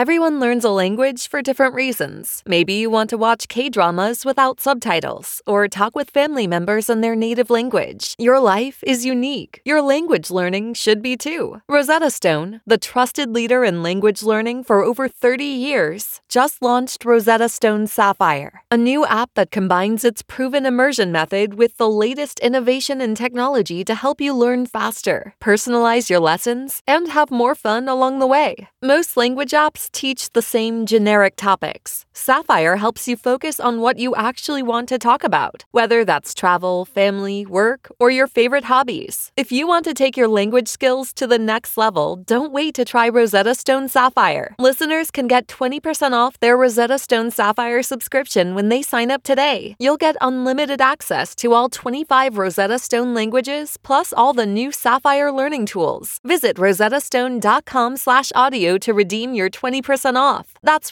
Everyone learns a language for different reasons. Maybe you want to watch K-dramas without subtitles or talk with family members in their native language. Your life is unique. Your language learning should be too. Rosetta Stone, the trusted leader in language learning for over 30 years, just launched Rosetta Stone Sapphire, a new app that combines its proven immersion method with the latest innovation in technology to help you learn faster, personalize your lessons, and have more fun along the way. Most language apps teach the same generic topics. Sapphire helps you focus on what you actually want to talk about, whether that's travel, family, work, or your favorite hobbies. If you want to take your language skills to the next level, don't wait to try Rosetta Stone Sapphire. Listeners can get 20% off their Rosetta Stone Sapphire subscription when they sign up today. You'll get unlimited access to all 25 Rosetta Stone languages, plus all the new Sapphire learning tools. Visit rosettastone.com/audio to redeem your 20% off. That's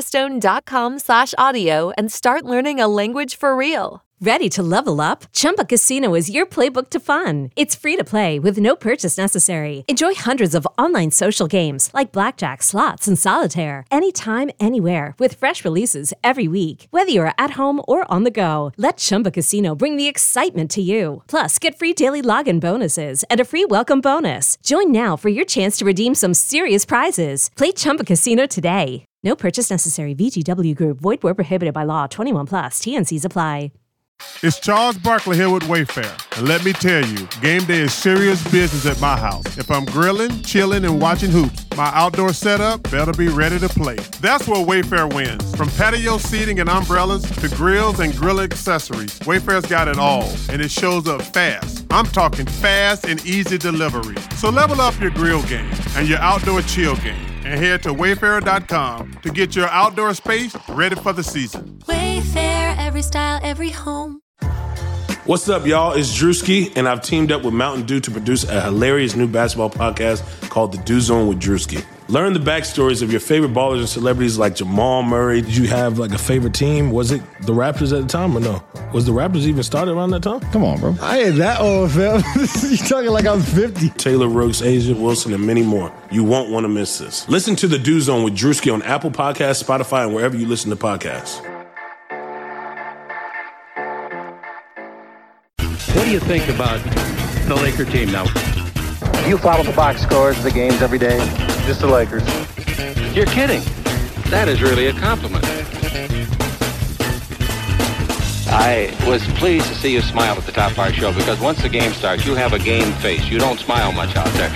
rosettastone.com/audio and start learning a language for real. Ready to level up? Chumba Casino is your playbook to fun. It's free to play with no purchase necessary. Enjoy hundreds of online social games like blackjack, slots, and solitaire anytime, anywhere with fresh releases every week. Whether you're at home or on the go, let Chumba Casino bring the excitement to you. Plus, get free daily login bonuses and a free welcome bonus. Join now for your chance to redeem some serious prizes. Play Chumba Casino today. No purchase necessary. VGW Group. Void where prohibited by law. 21 plus. TNCs apply. It's Charles Barkley here with Wayfair. And let me tell you, game day is serious business at my house. If I'm grilling, chilling, and watching hoops, my outdoor setup better be ready to play. That's where Wayfair wins. From patio seating and umbrellas to grills and grill accessories, Wayfair's got it all, and it shows up fast. I'm talking fast and easy delivery. So level up your grill game and your outdoor chill game, and head to wayfair.com to get your outdoor space ready for the season. Wayfair, every style, every home. What's up, y'all? It's Drewski, and I've teamed up with Mountain Dew to produce a hilarious new basketball podcast called The Dew Zone with Drewski. Learn the backstories of your favorite ballers and celebrities like Jamal Murray. Did you have like a favorite team? Was it the Raptors at the time or no? Was the Raptors even started around that time? Come on, bro. I ain't that old, fam. You talking like I was 50. Taylor Rooks, Asia Wilson, and many more. You won't want to miss this. Listen to The Dew Zone with Drewski on Apple Podcasts, Spotify, and wherever you listen to podcasts. What do you think about the Laker team now? Do you follow the box scores of the games every day? Just the Lakers. You're kidding. That is really a compliment. I was pleased to see you smile at the top of our show because once the game starts, you have a game face. You don't smile much out there.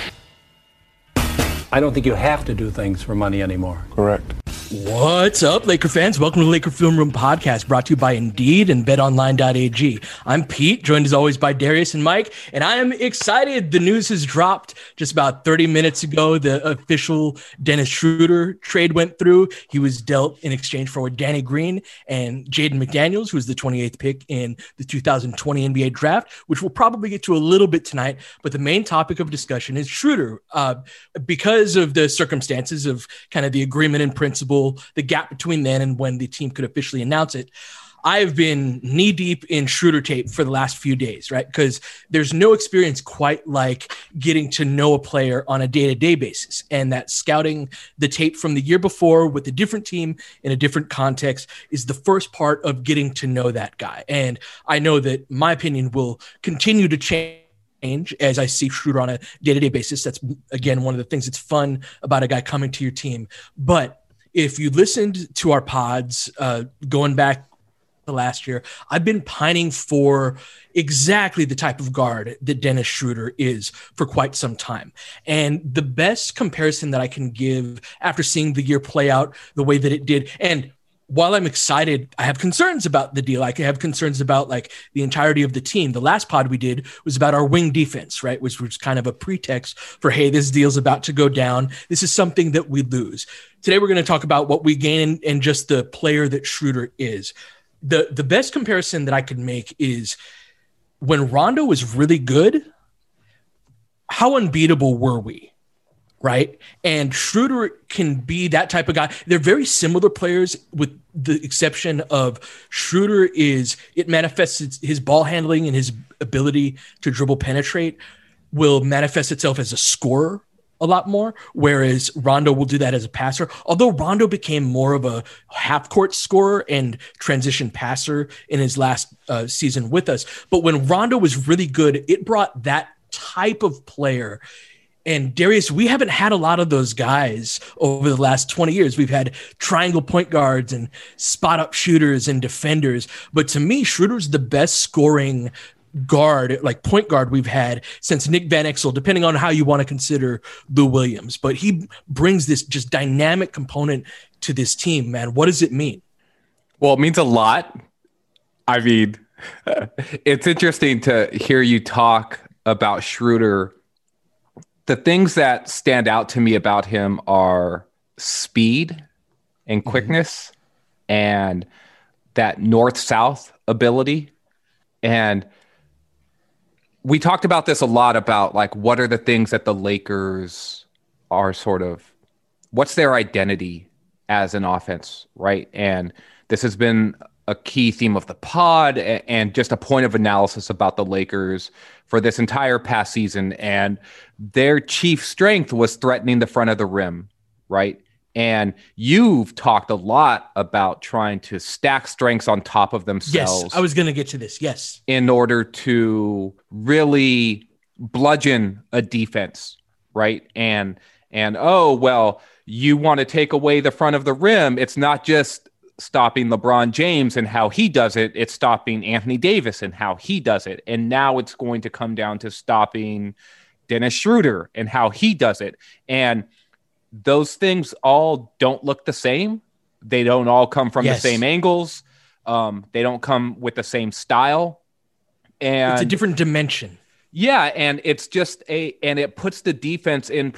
I don't think you have to do things for money anymore. Correct. What's up, Laker fans? Welcome to the Laker Film Room Podcast, brought to you by Indeed and BetOnline.ag. I'm Pete, joined as always by Darius and Mike, and I am excited. The news has dropped just about 30 minutes ago. The official Dennis Schroeder trade went through. He was dealt in exchange for Danny Green and Jaden McDaniels, who was the 28th pick in the 2020 NBA draft, which we'll probably get to a little bit tonight. But the main topic of discussion is Schroeder. Because of the circumstances of kind of the agreement in principle, the gap between then and when the team could officially announce it, I have been knee deep in Schroeder tape for the last few days, right? Because there's no experience quite like getting to know a player on a day-to-day basis. And that scouting the tape from the year before with a different team in a different context is the first part of getting to know that guy. And I know that my opinion will continue to change as I see Schroeder on a day-to-day basis. That's, again, one of the things that's fun about a guy coming to your team. But if you listened to our pods going back to last year, I've been pining for exactly the type of guard that Dennis Schroeder is for quite some time. And the best comparison that I can give after seeing the year play out the way that it did, and while I'm excited, I have concerns about the deal. I have concerns about like the entirety of the team. The last pod we did was about our wing defense, right? Which was kind of a pretext for, hey, this deal's about to go down. This is something that we lose. Today, we're going to talk about what we gain and just the player that Schroeder is. The best comparison that I could make is when Rondo was really good, how unbeatable were we? Right. And Schroeder can be that type of guy. They're very similar players with the exception of Schroeder it manifests his ball handling and his ability to dribble penetrate will manifest itself as a scorer a lot more, whereas Rondo will do that as a passer. Although Rondo became more of a half-court scorer and transition passer in his last season with us. But when Rondo was really good, it brought that type of player. And Darius, we haven't had a lot of those guys over the last 20 years. We've had triangle point guards and spot up shooters and defenders. But to me, Schroeder's the best scoring guard, like point guard we've had since Nick Van Exel, depending on how you want to consider Lou Williams. But he brings this just dynamic component to this team, man. What does it mean? Well, it means a lot. I mean, it's interesting to hear you talk about Schroeder. The things that stand out to me about him are speed and quickness and that north-south ability. And we talked about this a lot about like, what are the things that the Lakers are sort of, what's their identity as an offense, right? And this has been a key theme of the pod and just a point of analysis about the Lakers for this entire past season. And their chief strength was threatening the front of the rim, right? And you've talked a lot about trying to stack strengths on top of themselves. Yes, I was going to get to this. Yes. In order to really bludgeon a defense, right? And oh, well, you want to take away the front of the rim. It's not just stopping LeBron James and how he does it. It's stopping Anthony Davis and how he does it. And now it's going to come down to stopping Dennis Schroeder and how he does it. And those things all don't look the same. They don't all come from the same angles. They don't come with the same style. And it's a different dimension. Yeah, and it's just and it puts the defense in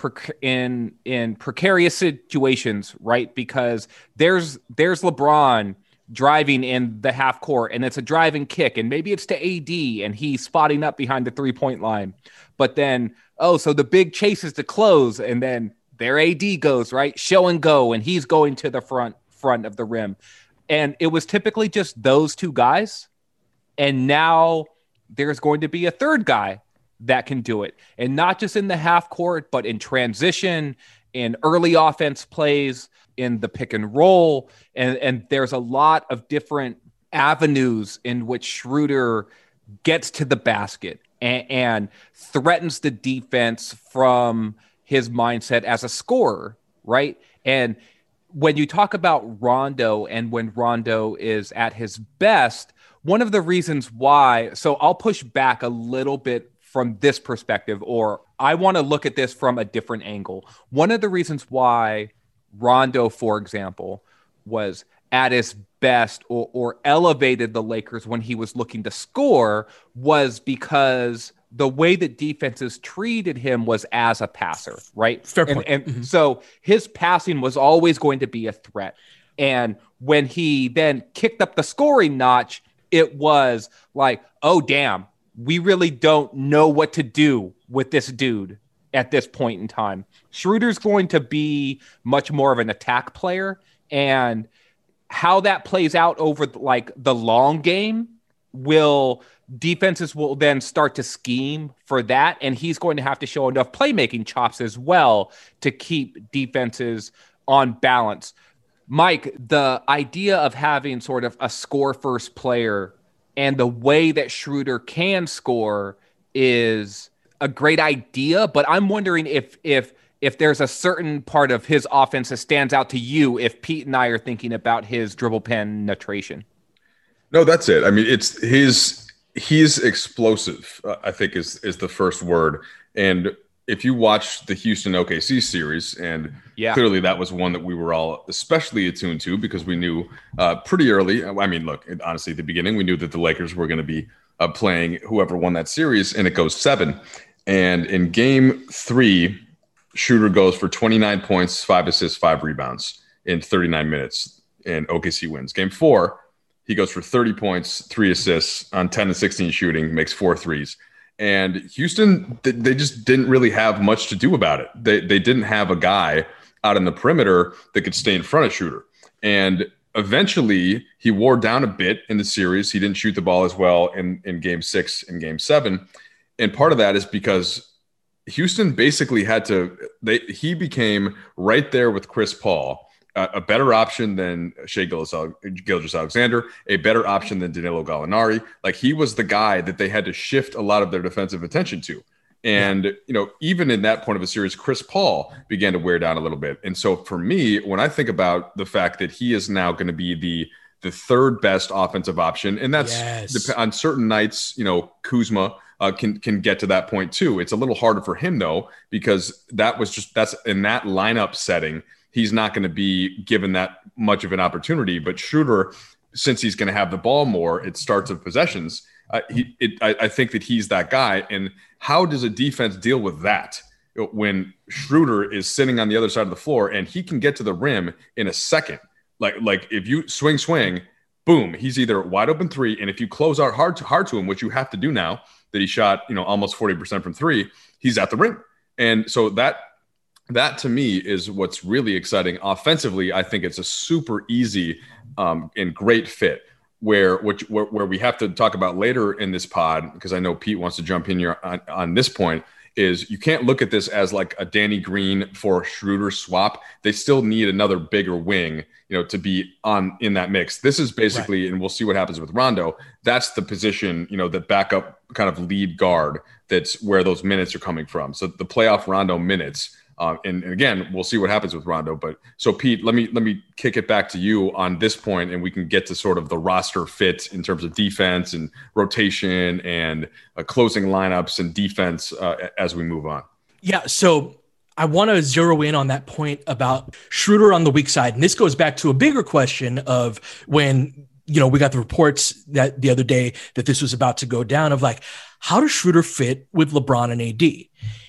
precarious situations, right? Because there's LeBron driving in the half court, and it's a driving kick, and maybe it's to AD, and he's spotting up behind the 3-point line. But then, so the big chase is to close, and then their AD goes, right? Show and go, and he's going to the front of the rim. And it was typically just those two guys, and now there's going to be a third guy that can do it. And not just in the half court, but in transition, in early offense plays, in the pick and roll. And there's a lot of different avenues in which Schroeder gets to the basket and threatens the defense from his mindset as a scorer, right? And when you talk about Rondo and when Rondo is at his best, one of the reasons why, so I'll push back a little bit from this perspective, or I want to look at this from a different angle. One of the reasons why Rondo, for example, was at his best or elevated the Lakers when he was looking to score was because the way that defenses treated him was as a passer, right? Fair point. And so his passing was always going to be a threat. And when he then kicked up the scoring notch, it was like, oh, damn, we really don't know what to do with this dude at this point in time. Schroeder's going to be much more of an attack player, and how that plays out over like the long game defenses will then start to scheme for that, and he's going to have to show enough playmaking chops as well to keep defenses on balance. Mike, the idea of having sort of a score-first player and the way that Schroeder can score is a great idea, but I'm wondering if there's a certain part of his offense that stands out to you if Pete and I are thinking about his dribble penetration. No, that's it. I mean, it's he's explosive, I think is the first word. And if you watch the Houston OKC series, and clearly that was one that we were all especially attuned to because we knew pretty early. I mean, look, honestly, at the beginning, we knew that the Lakers were going to be playing whoever won that series, and it goes 7. And in game 3, Schroeder goes for 29 points, 5 assists, 5 rebounds in 39 minutes, and OKC wins. Game 4, he goes for 30 points, 3 assists on 10 and 16 shooting, makes 4 threes. And Houston, they just didn't really have much to do about it. They didn't have a guy out in the perimeter that could stay in front of Schroeder. And eventually, he wore down a bit in the series. He didn't shoot the ball as well in game 6 and game 7. And part of that is because Houston basically he became right there with Chris Paul, a better option than Shai Gilgeous-Alexander, a better option than Danilo Gallinari. Like, he was the guy that they had to shift a lot of their defensive attention to. And, even in that point of a series, Chris Paul began to wear down a little bit. And so for me, when I think about the fact that he is now going to be the third best offensive option, and that's on certain nights, Kuzma can get to that point too. It's a little harder for him though, because that's in that lineup setting, he's not going to be given that much of an opportunity. But Schroeder, since he's going to have the ball more, it starts of possessions. I think that he's that guy. And how does a defense deal with that when Schroeder is sitting on the other side of the floor and he can get to the rim in a second? Like if you swing, boom, he's either wide open three, and if you close out hard to him, which you have to do now that he shot almost 40% from three, he's at the rim. And so that to me is what's really exciting. Offensively, I think it's a super easy and great fit. Where we have to talk about later in this pod, because I know Pete wants to jump in here on this point, is you can't look at this as like a Danny Green for Schroeder swap. They still need another bigger wing, to be in that mix. This is basically, and we'll see what happens with Rondo. That's the position, the backup kind of lead guard. That's where those minutes are coming from. So the playoff Rondo minutes. And again, we'll see what happens with Rondo. But so Pete, let me kick it back to you on this point, and we can get to sort of the roster fit in terms of defense and rotation and closing lineups and defense as we move on. Yeah. So I want to zero in on that point about Schroeder on the weak side. And this goes back to a bigger question of when, we got the reports that the other day that this was about to go down of like, how does Schroeder fit with LeBron and AD?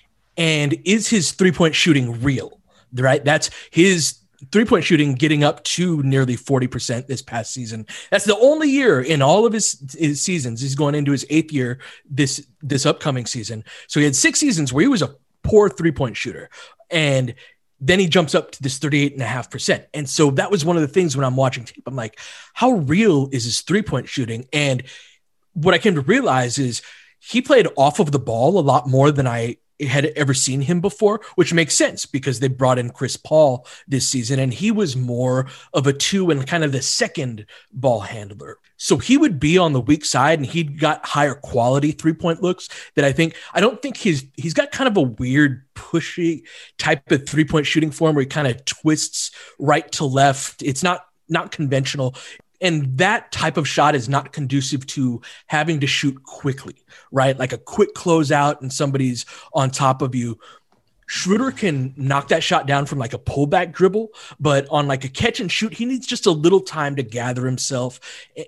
And is his three-point shooting real, right? That's his three-point shooting getting up to nearly 40% this past season. That's the only year in all of his seasons. He's going into his 8th year this upcoming season. So he had 6 seasons where he was a poor three-point shooter. And then he jumps up to this 38.5%. And so that was one of the things when I'm watching tape, I'm like, how real is his three-point shooting? And what I came to realize is he played off of the ball a lot more than I had ever seen him before, which makes sense because they brought in Chris Paul this season and he was more of a 2 and kind of the second ball handler. So he would be on the weak side and he'd got higher quality 3-point looks that I don't think he's got kind of a weird pushy type of 3-point shooting form where he kind of twists right to left. It's not conventional. And that type of shot is not conducive to having to shoot quickly, right? Like a quick closeout and somebody's on top of you. Schroeder can knock that shot down from like a pullback dribble, but on like a catch and shoot, he needs just a little time to gather himself.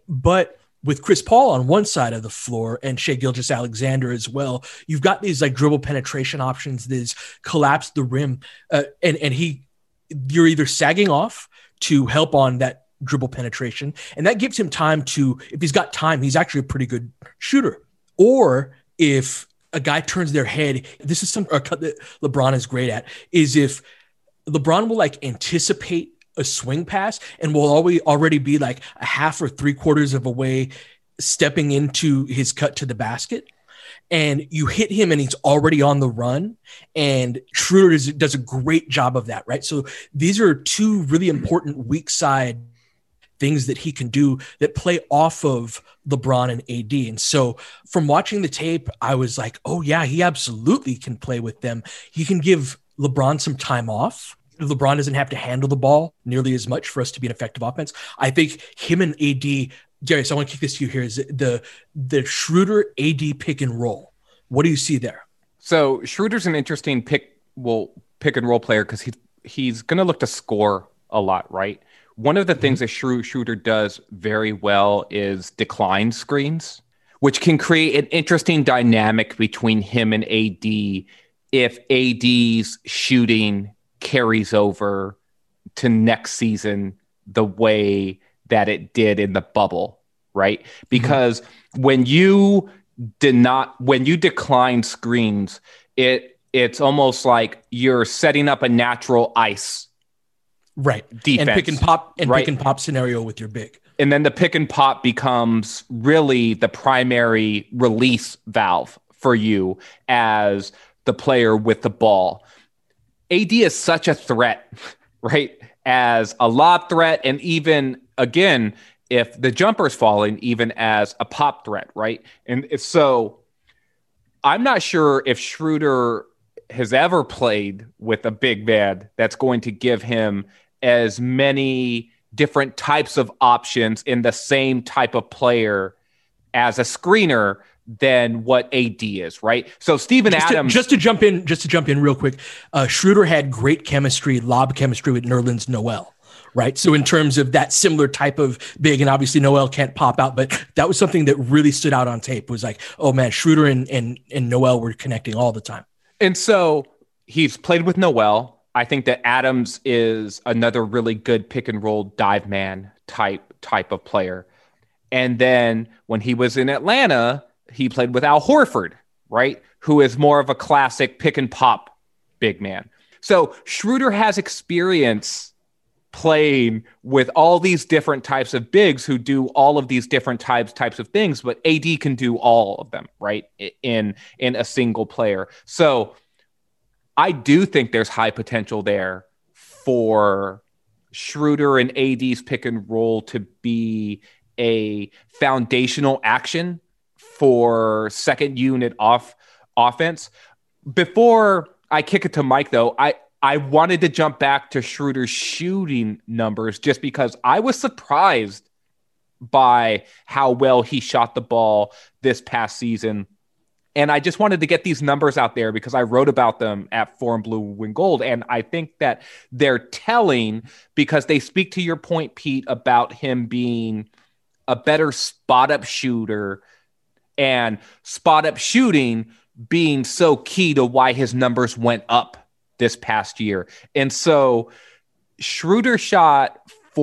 But with Chris Paul on one side of the floor and Shai Gilgeous-Alexander as well, you've got these like dribble penetration options, these collapse the rim, and you're either sagging off to help on that dribble penetration, and that gives him time to, if he's got time, he's actually a pretty good shooter. Or if a guy turns their head, this is a cut that LeBron is great at, is if LeBron will like anticipate a swing pass and will already be like a half or 3/4 of a way stepping into his cut to the basket, and you hit him and he's already on the run, and Schroeder does a great job of that, right? So these are two really important weak side things that he can do that play off of LeBron and AD. And so from watching the tape, I was like, oh yeah, he absolutely can play with them. He can give LeBron some time off. LeBron doesn't have to handle the ball nearly as much for us to be an effective offense. I think him and AD, Darius, I want to kick this to you here, is the Schroeder AD pick and roll. What do you see there? So Schroeder's an interesting pick and roll player because he's going to look to score a lot, right? One of the things that Schroeder does very well is decline screens, which can create an interesting dynamic between him and AD if AD's shooting carries over to next season the way that it did in the bubble, right? Because when you decline screens, it's almost like you're setting up a natural ice defense, and pick and pop scenario with your big. And then the pick and pop becomes really the primary release valve for you as the player with the ball. AD is such a threat, right? As a lob threat, and even, again, if the jumper's falling, even as a pop threat, right? And so I'm not sure if Schroeder has ever played with a big man that's going to give him as many different types of options in the same type of player as a screener than what AD is, right? So Steven Adams... Just to jump in real quick, Schroeder had great chemistry, lob chemistry with Nerlens Noel, right? So in terms of that similar type of big, and obviously Noel can't pop out, but that was something that really stood out on tape, was like, oh man, Schroeder and Noel were connecting all the time. And so he's played with Noel. I think that Adams is another really good pick and roll dive man type of player. And then when he was in Atlanta, he played with Al Horford, right? Who is more of a classic pick and pop big man. So Schroeder has experience playing with all these different types of bigs who do all of these different types of things, but AD can do all of them, right? In a single player. So I do think there's high potential there for Schroeder and AD's pick and roll to be a foundational action for second unit offense. Before I kick it to Mike, though, I wanted to jump back to Schroeder's shooting numbers just because I was surprised by how well he shot the ball this past season. And I just wanted to get these numbers out there because I wrote about them at Forum Blue Win Gold. And I think that they're telling because they speak to your point, Pete, about him being a better spot-up shooter and spot-up shooting being so key to why his numbers went up this past year. And so Schroeder shot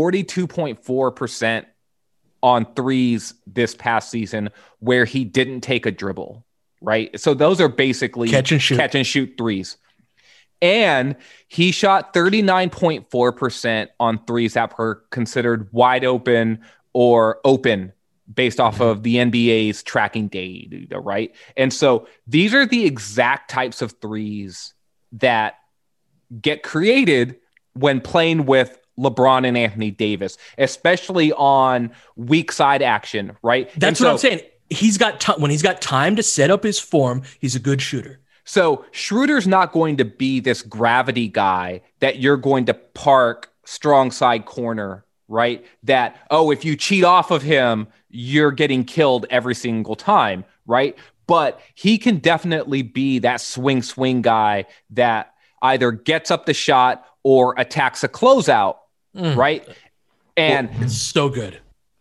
42.4% on threes this past season where he didn't take a dribble, right? So those are basically catch and shoot threes. And he shot 39.4% on threes that were considered wide open or open based off of the NBA's tracking data, right? And so these are the exact types of threes that get created when playing with LeBron and Anthony Davis, especially on weak side action, right? That's what I'm saying. He's got when he's got time to set up his form, he's a good shooter. So Schroeder's not going to be this gravity guy that you're going to park strong side corner, right? That, oh, if you cheat off of him, you're getting killed every single time, right? But he can definitely be that swing guy that either gets up the shot or attacks a closeout, right? And it's so good.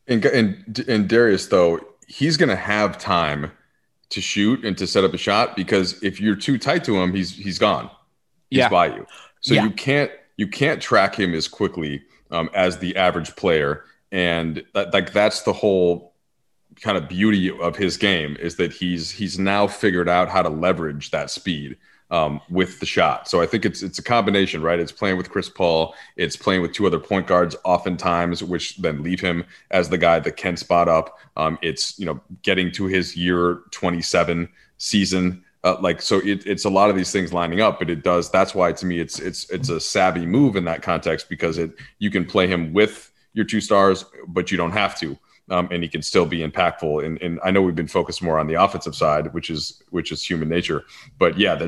And Darius, though, he's going to have time to shoot and to set up a shot because if you're too tight to him, he's gone. He's by you. So you can't track him as quickly as the average player. And that's the whole kind of beauty of his game is that he's now figured out how to leverage that speed with the shot. So I think it's a combination, right? It's playing with Chris Paul. It's playing with two other point guards oftentimes, which then leave him as the guy that can spot up. It's, getting to his year 27 season. So it's a lot of these things lining up, but it does. That's why to me, it's a savvy move in that context because you can play him with your two stars, but you don't have to. And he can still be impactful. And I know we've been focused more on the offensive side, which is human nature. But yeah,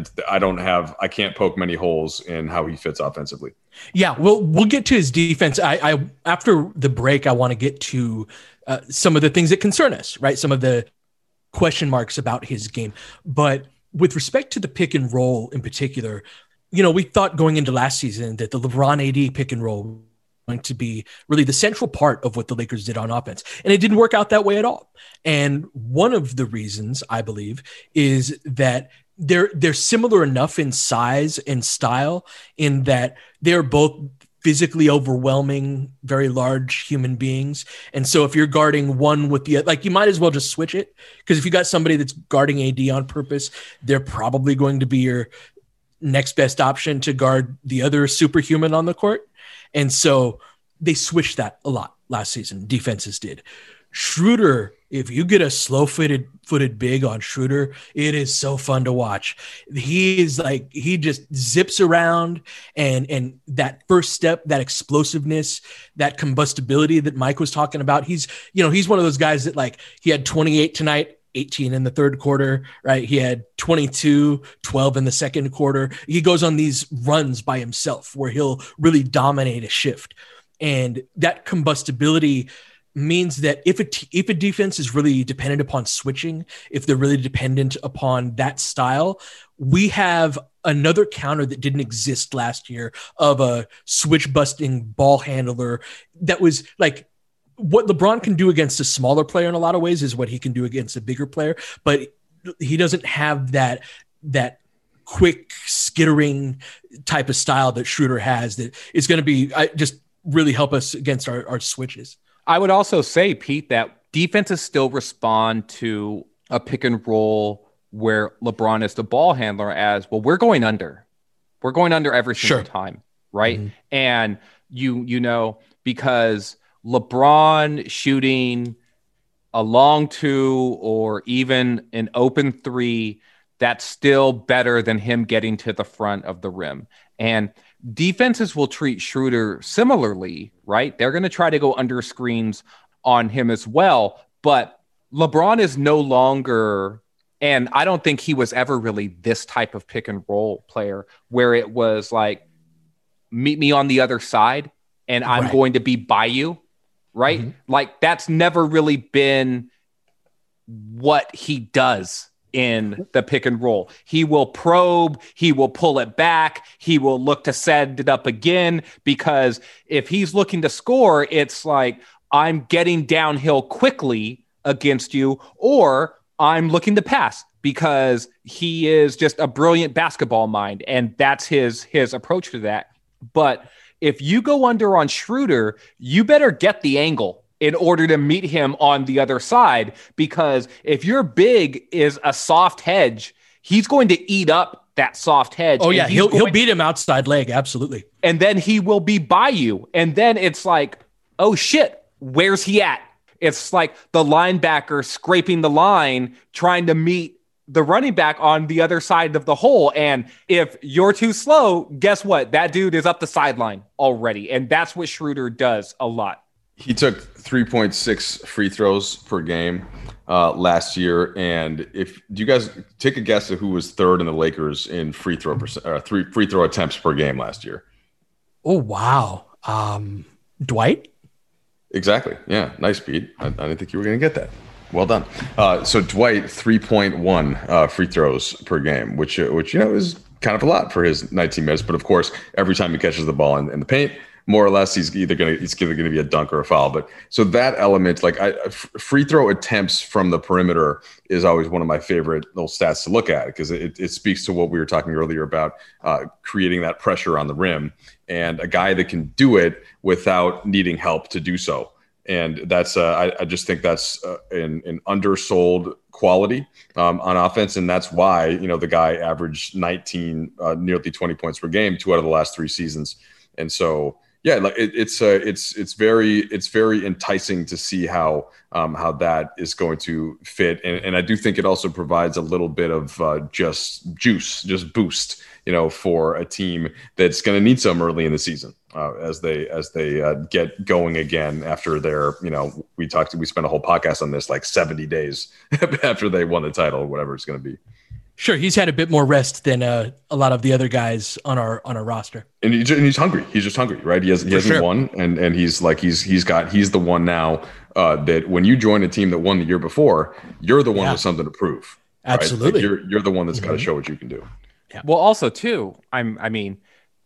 I can't poke many holes in how he fits offensively. Yeah, we'll get to his defense. I after the break, I want to get to some of the things that concern us, right? Some of the question marks about his game. But with respect to the pick and roll in particular, we thought going into last season that the LeBron AD pick and roll going to be really the central part of what the Lakers did on offense. And it didn't work out that way at all. And one of the reasons, I believe, is that they're similar enough in size and style in that they're both physically overwhelming, very large human beings. And so if you're guarding one with the other, you might as well just switch it. Because if you got somebody that's guarding AD on purpose, they're probably going to be your next best option to guard the other superhuman on the court. And so they switched that a lot last season. Defenses did. Schroeder, if you get a slow-footed big on Schroeder, it is so fun to watch. He just zips around, and that first step, that explosiveness, that combustibility that Mike was talking about. He's one of those guys that, like, he had 28 tonight, 18 in the third quarter, right? He had 22, 12 in the second quarter. He goes on these runs by himself where he'll really dominate a shift. And that combustibility means that if a defense is really dependent upon switching, if they're really dependent upon that style, we have another counter that didn't exist last year of a switch busting ball handler that was like, what LeBron can do against a smaller player in a lot of ways is what he can do against a bigger player, but he doesn't have that quick skittering type of style that Schroeder has that is going to be just really help us against our switches. I would also say, Pete, that defenses still respond to a pick and roll where LeBron is the ball handler as, well, we're going under. We're going under every single time, right? Mm-hmm. And you know, because LeBron shooting a long two or even an open three, that's still better than him getting to the front of the rim. And defenses will treat Schroeder similarly, right? They're going to try to go under screens on him as well. But LeBron is no longer, and I don't think he was ever really this type of pick and roll player where it was like, meet me on the other side and I'm going to be by you. Right? Mm-hmm. Like, that's never really been what he does in the pick and roll. He will probe, he will pull it back, he will look to set it up again, because if he's looking to score, it's like, I'm getting downhill quickly against you, or I'm looking to pass, because he is just a brilliant basketball mind, and that's his approach to that. But if you go under on Schroeder, you better get the angle in order to meet him on the other side, because if your big is a soft hedge, he's going to eat up that soft hedge. Oh yeah, he'll beat him outside leg, absolutely. And then he will be by you. And then it's like, oh shit, where's he at? It's like the linebacker scraping the line, trying to meet the running back on the other side of the hole. And if you're too slow, guess what? That dude is up the sideline already. And that's what Schroeder does a lot. He took 3.6 free throws per game last year. And do you guys take a guess at who was third in the Lakers in free throw attempts per game last year? Oh, wow. Dwight? Exactly. Yeah. Nice, Pete. I didn't think you were going to get that. Well done. So Dwight, 3.1 free throws per game, which is kind of a lot for his 19 minutes. But of course, every time he catches the ball in the paint, more or less, he's either going to be a dunk or a foul. But so that element, like free throw attempts from the perimeter, is always one of my favorite little stats to look at, because it speaks to what we were talking earlier about creating that pressure on the rim, and a guy that can do it without needing help to do so. And that's I just think that's an undersold quality on offense, and that's why the guy averaged 19, nearly 20 points per game 2 out of the last 3 seasons. And so yeah, like it's very enticing to see how that is going to fit, and I do think it also provides a little bit of just boost, for a team that's going to need some early in the season. As they get going again after their, we spent a whole podcast on this, like 70 days after they won the title, or whatever it's going to be. Sure, he's had a bit more rest than a lot of the other guys on our roster. And he's hungry. He's just hungry, right? He hasn't won, and he's the one now that when you join a team that won the year before, you're the one with something to prove. Right? Absolutely, like you're the one that's got to show what you can do. Yeah. Well, also too, I mean,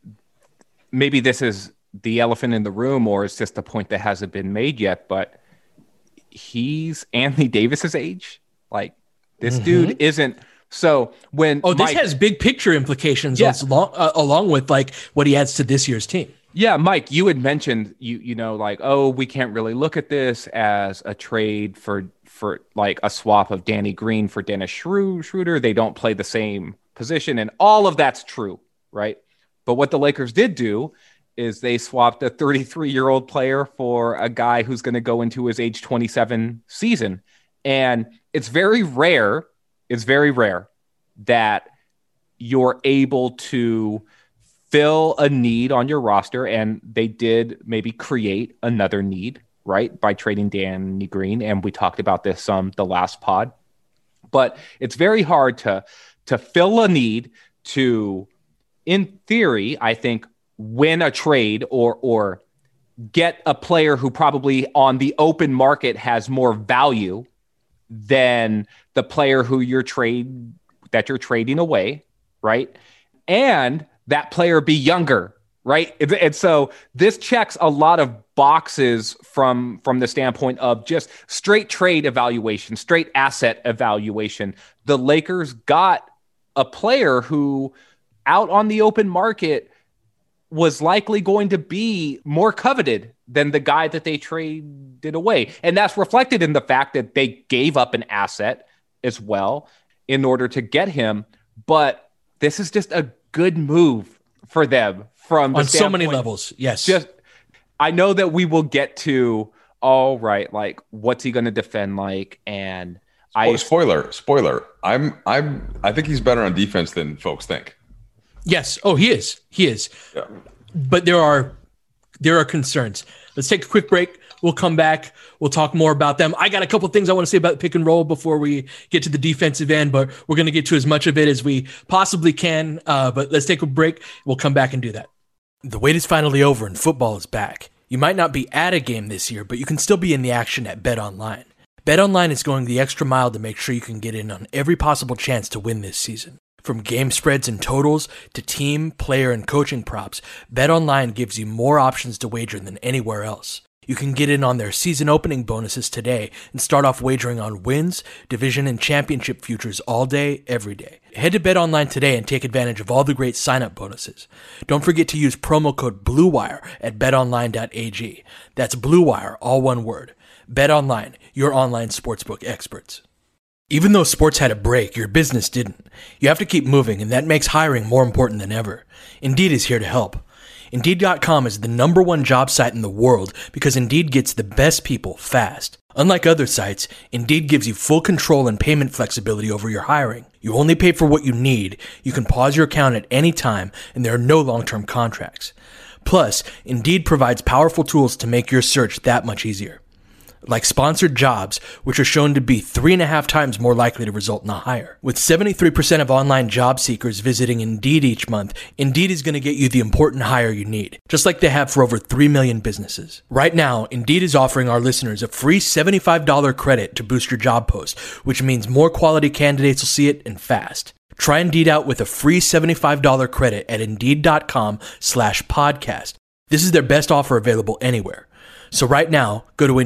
maybe this is the elephant in the room, or it's just a point that hasn't been made yet, but he's Anthony Davis's age. Like, this dude isn't. So when this has big picture implications along with like what he adds to this year's team. Yeah, Mike, you had mentioned like, oh, we can't really look at this as a trade for like a swap of Danny Green for Dennis Schroeder. They don't play the same position, and all of that's true, right? But what the Lakers did do is they swapped a 33-year-old player for a guy who's going to go into his age 27 season. And it's very rare that you're able to fill a need on your roster. And they did maybe create another need, right, by trading Danny Green. And we talked about this the last pod. But it's very hard to fill a need, to, in theory, I think, win a trade or get a player who probably on the open market has more value than the player who you're trading away, right? And that player be younger, right? And so this checks a lot of boxes from the standpoint of just straight trade evaluation, straight asset evaluation. The Lakers got a player who out on the open market was likely going to be more coveted than the guy that they traded away. And that's reflected in the fact that they gave up an asset as well in order to get him. But this is just a good move for them from the on so many levels. Yes. I know that we will get to, all right, like, what's he going to defend like? And spoiler. I think he's better on defense than folks think. Yes. Oh, he is. Yeah. But there are concerns. Let's take a quick break. We'll come back. We'll talk more about them. I got a couple of things I want to say about pick and roll before we get to the defensive end, but we're going to get to as much of it as we possibly can. But let's take a break. We'll come back and do that. The wait is finally over and football is back. You might not be at a game this year, but you can still be in the action at BetOnline. BetOnline is going the extra mile to make sure you can get in on every possible chance to win this season. From game spreads and totals to team, player, and coaching props, BetOnline gives you more options to wager than anywhere else. You can get in on their season opening bonuses today and start off wagering on wins, division, and championship futures all day, every day. Head to BetOnline today and take advantage of all the great sign-up bonuses. Don't forget to use promo code BLUEWIRE at betonline.ag. That's BLUEWIRE, all one word. BetOnline, your online sportsbook experts. Even though sports had a break, your business didn't. You have to keep moving, and that makes hiring more important than ever. Indeed is here to help. Indeed.com is the #1 job site in the world because Indeed gets the best people fast. Unlike other sites, Indeed gives you full control and payment flexibility over your hiring. You only pay for what you need, you can pause your account at any time, and there are no long-term contracts. Plus, Indeed provides powerful tools to make your search that much easier. Like sponsored jobs, which are shown to be 3.5 times more likely to result in a hire. With 73% of online job seekers visiting Indeed each month, Indeed is going to get you the important hire you need, just like they have for over 3 million businesses. Right now, Indeed is offering our listeners a free $75 credit to boost your job post, which means more quality candidates will see it and fast. Try Indeed out with a free $75 credit at Indeed.com/podcast. This is their best offer available anywhere. So right now, go to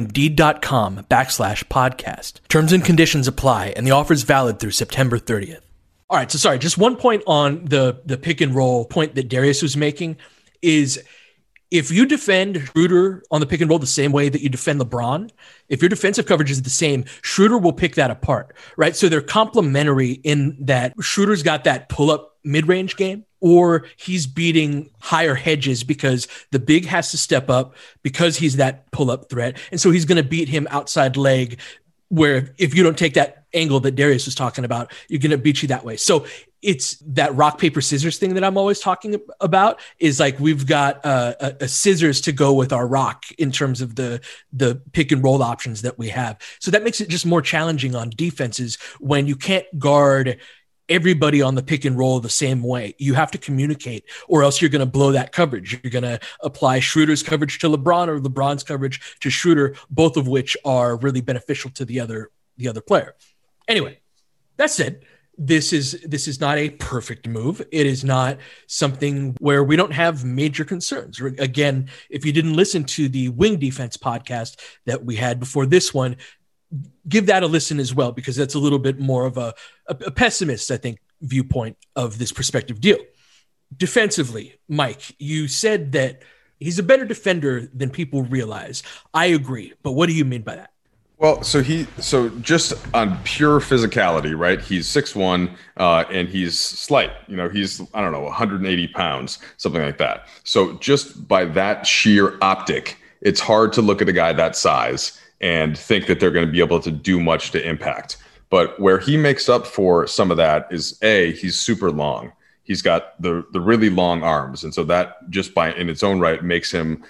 Indeed.com/podcast. Terms and conditions apply, and the offer is valid through September 30th. All right, so sorry, just one point on the pick and roll point that Darius was making is if you defend Schroeder on the pick and roll the same way that you defend LeBron, if your defensive coverage is the same, Schroeder will pick that apart, right? So they're complementary in that Schroeder's got that pull-up mid-range game, or he's beating higher hedges because the big has to step up because he's that pull-up threat. And so he's going to beat him outside leg, where if you don't take that angle that Darius was talking about, you're going to beat you that way. So it's that rock, paper, scissors thing that I'm always talking about is like, we've got a scissors to go with our rock in terms of the pick and roll options that we have. So that makes it just more challenging on defenses when you can't guard everybody on the pick and roll the same way. You have to communicate, or else you're going to blow that coverage. You're going to apply Schroeder's coverage to LeBron or LeBron's coverage to Schroeder, both of which are really beneficial to the other player. Anyway, that said, this is not a perfect move. It is not something where we don't have major concerns. Again, if you didn't listen to the Wing Defense podcast that we had before this one, give that a listen as well, because that's a little bit more of a pessimist, I think, viewpoint of this perspective deal. Defensively, Mike, you said that he's a better defender than people realize. I agree, but what do you mean by that? Well, so just on pure physicality, right? He's 6'1", and he's slight. He's, I don't know, 180 pounds, something like that. So just by that sheer optic, it's hard to look at a guy that size and think that they're going to be able to do much to impact. But where he makes up for some of that is he's super long. He's got the really long arms, and so that just in its own right makes him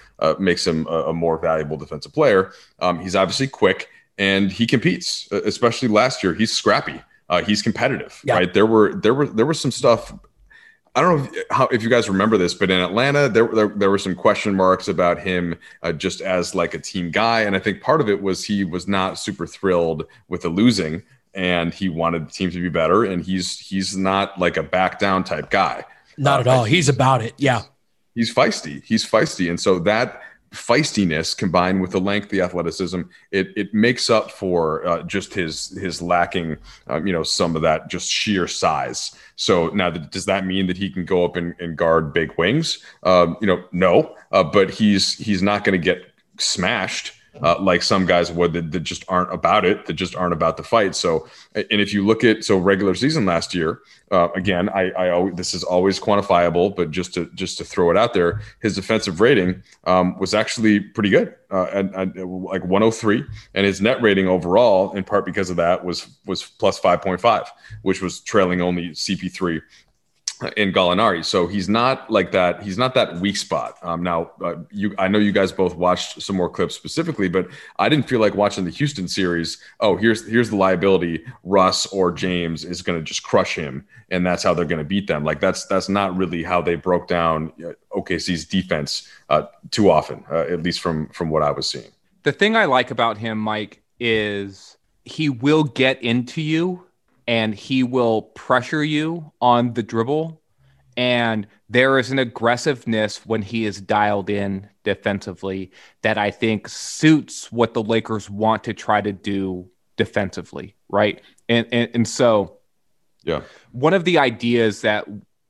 a more valuable defensive player. He's obviously quick, and he competes. Especially last year, he's scrappy. He's competitive, right? There was some stuff. I don't know if you guys remember this, but in Atlanta, there were some question marks about him just as like a team guy, and I think part of it was he was not super thrilled with the losing. And he wanted the team to be better, and he's not like a back down type guy. Not at all. He's about it. Yeah. He's feisty. And so that feistiness combined with the length, the athleticism, it makes up for just his lacking, some of that just sheer size. So now does that mean that he can go up and guard big wings? No, but he's not going to get smashed. Like some guys would that just aren't about it, that just aren't about the fight. So, and if you look at regular season last year, again, I always, this is always quantifiable, but just to throw it out there, his defensive rating was actually pretty good, at like 103, and his net rating overall, in part because of that, was plus 5.5, which was trailing only CP3 in Gallinari. So he's not like that. He's not that weak spot. I know you guys both watched some more clips specifically, but I didn't feel like watching the Houston series. Oh, here's the liability. Russ or James is going to just crush him, and that's how they're going to beat them. Like that's not really how they broke down OKC's defense too often, at least from what I was seeing. The thing I like about him, Mike, is he will get into you and he will pressure you on the dribble. And there is an aggressiveness when he is dialed in defensively that I think suits what the Lakers want to try to do defensively, right? And so yeah, one of the ideas that,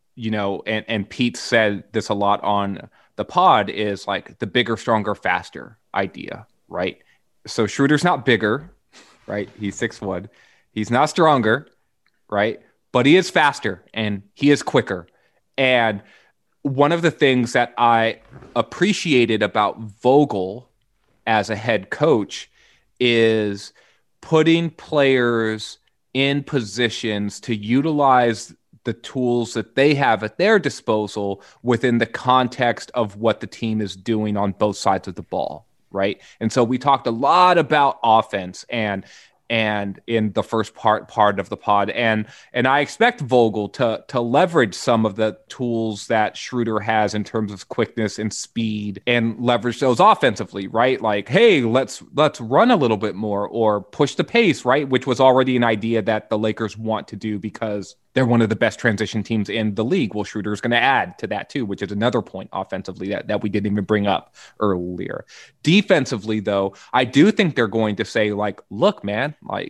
and Pete said this a lot on the pod is like the bigger, stronger, faster idea, right? So Schroeder's not bigger, right? He's 6'1". He's not stronger, right? But he is faster and he is quicker. And one of the things that I appreciated about Vogel as a head coach is putting players in positions to utilize the tools that they have at their disposal within the context of what the team is doing on both sides of the ball, right? And so we talked a lot about offense and in the first part of the pod. And I expect Vogel to leverage some of the tools that Schroeder has in terms of quickness and speed and leverage those offensively, right? Like, hey, let's run a little bit more or push the pace, right? Which was already an idea that the Lakers want to do because they're one of the best transition teams in the league. Well, Schroeder is going to add to that too, which is another point offensively that we didn't even bring up earlier. Defensively, though, I do think they're going to say, like, look, man, like,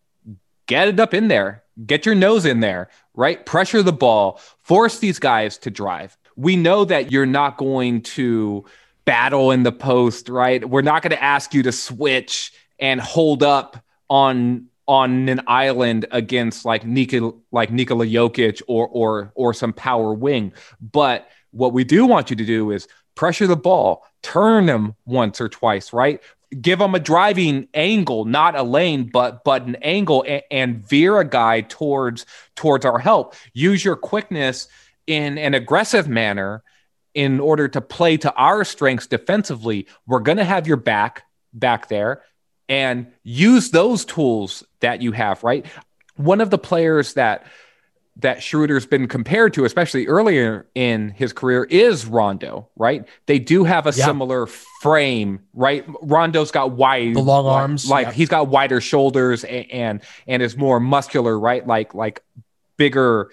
get it up in there, get your nose in there, right? Pressure the ball, force these guys to drive. We know that you're not going to battle in the post, right? We're not going to ask you to switch and hold up on an island against like Nikola Jokic or some power wing. But what we do want you to do is pressure the ball, turn them once or twice, right? Give them a driving angle, not a lane, but an angle and veer a guy towards our help. Use your quickness in an aggressive manner in order to play to our strengths defensively. We're going to have your back there. And use those tools that you have, right? One of the players that Schroeder's been compared to, especially earlier in his career, is Rondo, right? They do have a similar frame, right? Rondo's got the long arms, he's got wider shoulders and is more muscular, right? Like bigger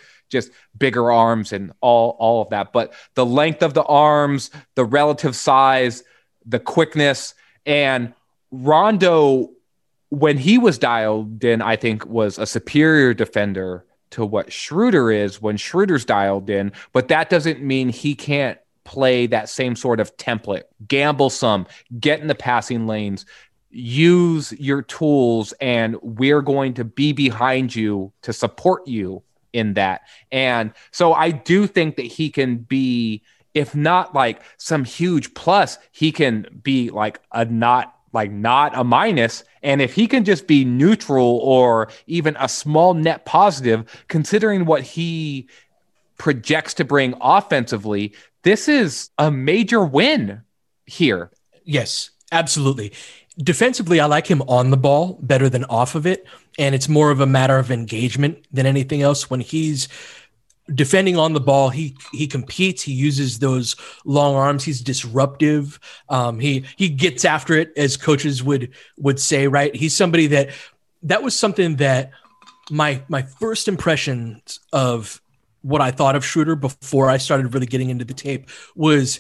arms and all of that. But the length of the arms, the relative size, the quickness, and Rondo, when he was dialed in, I think was a superior defender to what Schroeder is when Schroeder's dialed in, but that doesn't mean he can't play that same sort of template, gamble some, get in the passing lanes, use your tools, and we're going to be behind you to support you in that. And so I do think that he can be, if not like some huge plus, he can be like not a minus. And if he can just be neutral or even a small net positive, considering what he projects to bring offensively, this is a major win here. Yes, absolutely. Defensively, I like him on the ball better than off of it. And it's more of a matter of engagement than anything else. When he's defending on the ball, he competes. He uses those long arms. He's disruptive. He gets after it, as coaches would say, right? He's somebody that was something that my first impressions of what I thought of Schroeder before I started really getting into the tape was,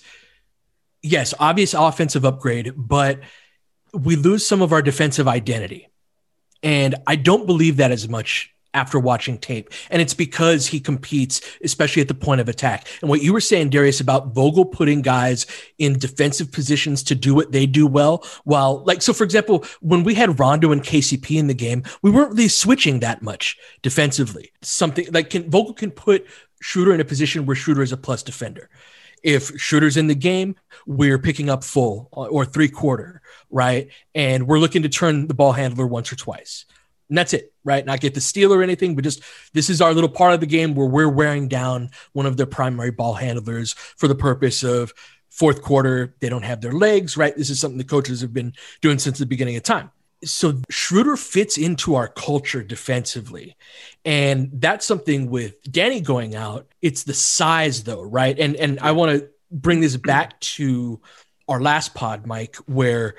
yes, obvious offensive upgrade, but we lose some of our defensive identity. And I don't believe that as much after watching tape. And it's because he competes, especially at the point of attack. And what you were saying, Darius, about Vogel putting guys in defensive positions to do what they do well, so for example, when we had Rondo and KCP in the game, we weren't really switching that much defensively. Something like Vogel can put Schroeder in a position where Schroeder is a plus defender. If Schroeder's in the game, we're picking up full or 3/4, right? And we're looking to turn the ball handler once or twice. And that's it, right? Not get the steal or anything, but just this is our little part of the game where we're wearing down one of their primary ball handlers for the purpose of fourth quarter. They don't have their legs, right? This is something the coaches have been doing since the beginning of time. So Schroeder fits into our culture defensively. And that's something with Danny going out. It's the size though, right? And I want to bring this back to our last pod, Mike, where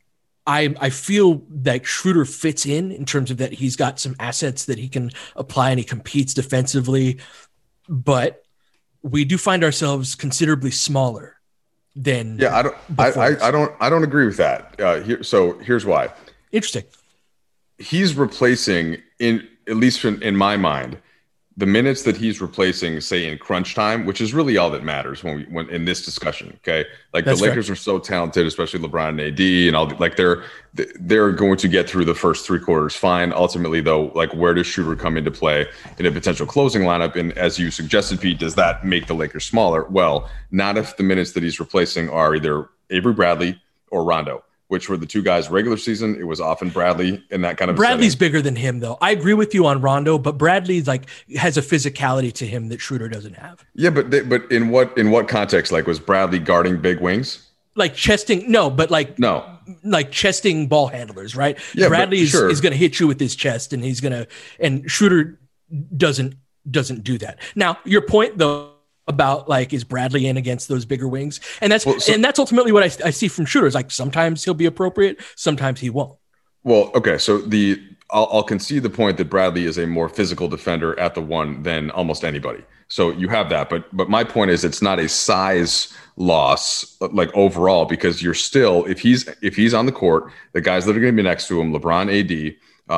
I feel that Schroeder fits in terms of that he's got some assets that he can apply and he competes defensively, but we do find ourselves considerably smaller than. Yeah, I don't agree with that. Here's why. Interesting. He's replacing, at least in my mind, the minutes that he's replacing, say in crunch time, which is really all that matters when in this discussion. Okay, like that's the Lakers are so talented, especially LeBron and AD, and all. Like they're going to get through the first 3 quarters fine. Ultimately, though, like where does Schroeder come into play in a potential closing lineup? And as you suggested, Pete, does that make the Lakers smaller? Well, not if the minutes that he's replacing are either Avery Bradley or Rondo, which were the two guys regular season. It was often Bradley in that kind of Bradley's setting. Bigger than him, though. I agree with you on Rondo, but Bradley has a physicality to him that Schroeder doesn't have. Yeah, but in what context? Like, was Bradley guarding big wings? Like chesting? No, but like chesting ball handlers, right? Yeah, Bradley is going to hit you with his chest, and Schroeder doesn't do that. Now, your point though about like, is Bradley in against those bigger wings? And that's ultimately what I see from Schroeder. Is like sometimes he'll be appropriate, sometimes he won't. Well, okay. So I'll concede the point that Bradley is a more physical defender at the one than almost anybody. So you have that, but my point is it's not a size loss like overall, because you're still, if he's on the court, the guys that are going to be next to him, LeBron, AD,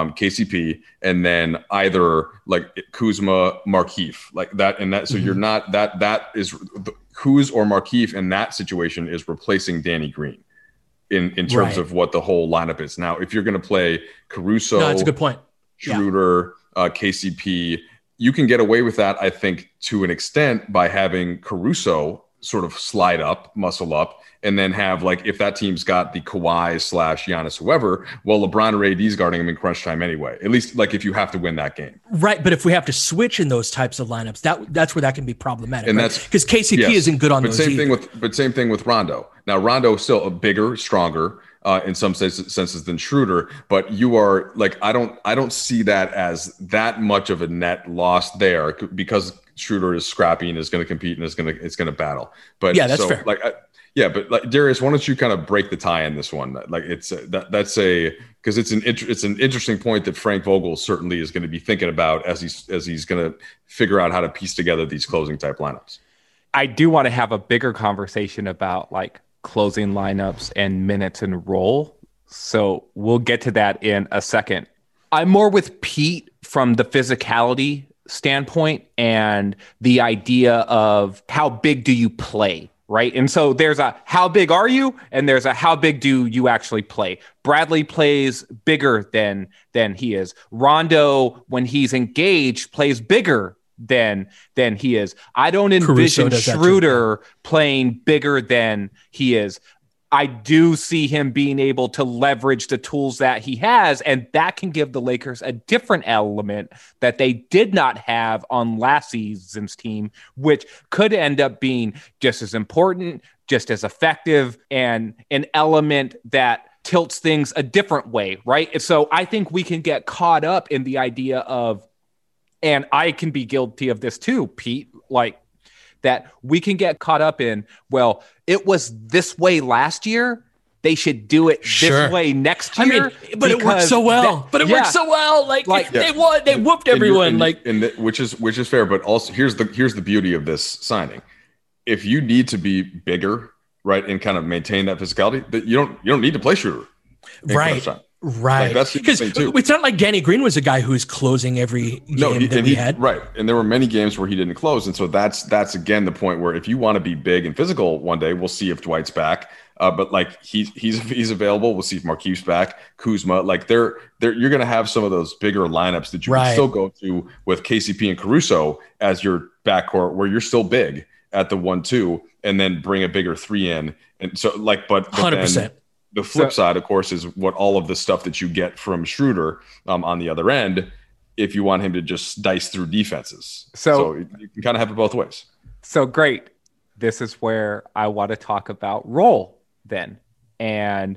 KCP, and then either like Kuzma, Markieff, like that and that. So you're not that is Kuz or Markieff in that situation is replacing Danny Green in terms of what the whole lineup is. Now, if you're going to play Caruso, that's a good point. Schroeder, KCP, you can get away with that, I think, to an extent by having Caruso sort of slide up, muscle up, and then have, like, if that team's got the Kawhi / Giannis, whoever, well, LeBron or AD's guarding him in crunch time anyway, at least like if you have to win that game. Right. But if we have to switch in those types of lineups, that's where that can be problematic. And that's because KCP isn't good on those. Same thing with Rondo. Now, Rondo is still a bigger, stronger in some senses than Schroeder, but you are like, I don't see that as that much of a net loss there because Schroeder is scrappy and is going to compete and it's going to battle. But yeah, that's fair. But like Darius, why don't you kind of break the tie in this one? Like it's because it's an interesting point that Frank Vogel certainly is going to be thinking about as he's going to figure out how to piece together these closing type lineups. I do want to have a bigger conversation about like closing lineups and minutes and role. So we'll get to that in a second. I'm more with Pete from the physicality standpoint and the idea of how big do you play right? And so there's a how big are you, and there's a how big do you actually play. Bradley plays bigger than he is. Rondo, when he's engaged, plays bigger than he is. I don't envision Schroeder playing bigger than he is. I do see him being able to leverage the tools that he has, and that can give the Lakers a different element that they did not have on last season's team, which could end up being just as important, just as effective, and an element that tilts things a different way, right? And so I think we can get caught up in the idea of, and I can be guilty of this too, Pete, like that we can get caught up in, well, it was this way last year, they should do it this way next year. I mean, but it worked so well. Worked so well. Like they won, they whooped everyone. Which is fair. But also here's the beauty of this signing. If you need to be bigger, right, and kind of maintain that physicality, that you don't need to play Schroeder. Right. Right. That's because it's not like Danny Green was a guy who's closing every game that we had. Right. And there were many games where he didn't close. And so that's again the point where if you want to be big and physical one day, we'll see if Dwight's back. But like he's available. We'll see if Markeith's back, Kuzma. Like you're going to have some of those bigger lineups that you can still go to with KCP and Caruso as your backcourt, where you're still big at the 1-2, and then bring a bigger 3 in. And so but 100%. Then the flip side, of course, is what all of the stuff that you get from Schroeder on the other end, if you want him to just dice through defenses. So you can kind of have it both ways. So great. This is where I want to talk about role then. And,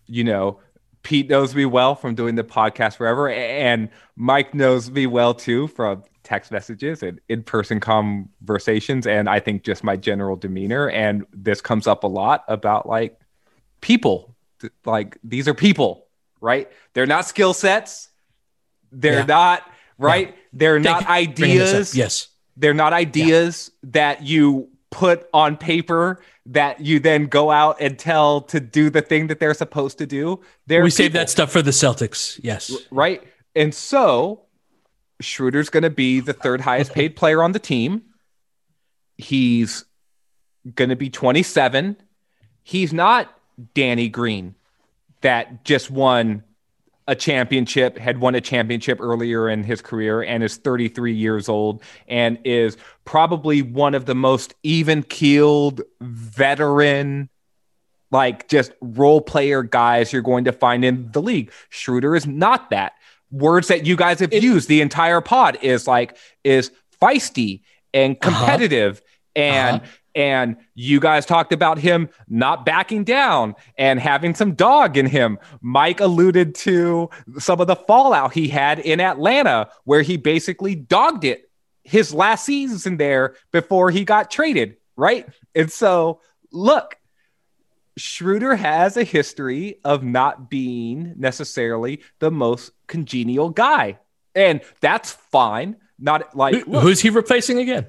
Pete knows me well from doing the podcast forever. And Mike knows me well, too, from text messages and in-person conversations. And I think just my general demeanor. And this comes up a lot about, like, people. Like, these are people, right? They're not skill sets. They're not, right? Yeah. They're not ideas. Yes. They're not ideas that you put on paper that you then go out and tell to do the thing that they're supposed to do. We save that stuff for the Celtics. Yes. Right. And so Schroeder's going to be the third highest paid player on the team. He's going to be 27. He's not Danny Green that just won a championship, had won a championship earlier in his career, and is 33 years old and is probably one of the most even-keeled veteran, like just role player guys you're going to find in the league. Schroeder is not that. Words that you guys have used the entire pod is feisty and competitive and you guys talked about him not backing down and having some dog in him. Mike alluded to some of the fallout he had in Atlanta, where he basically dogged it his last season there before he got traded, right? And so, look, Schroeder has a history of not being necessarily the most congenial guy. And that's fine. Not like who's he replacing again?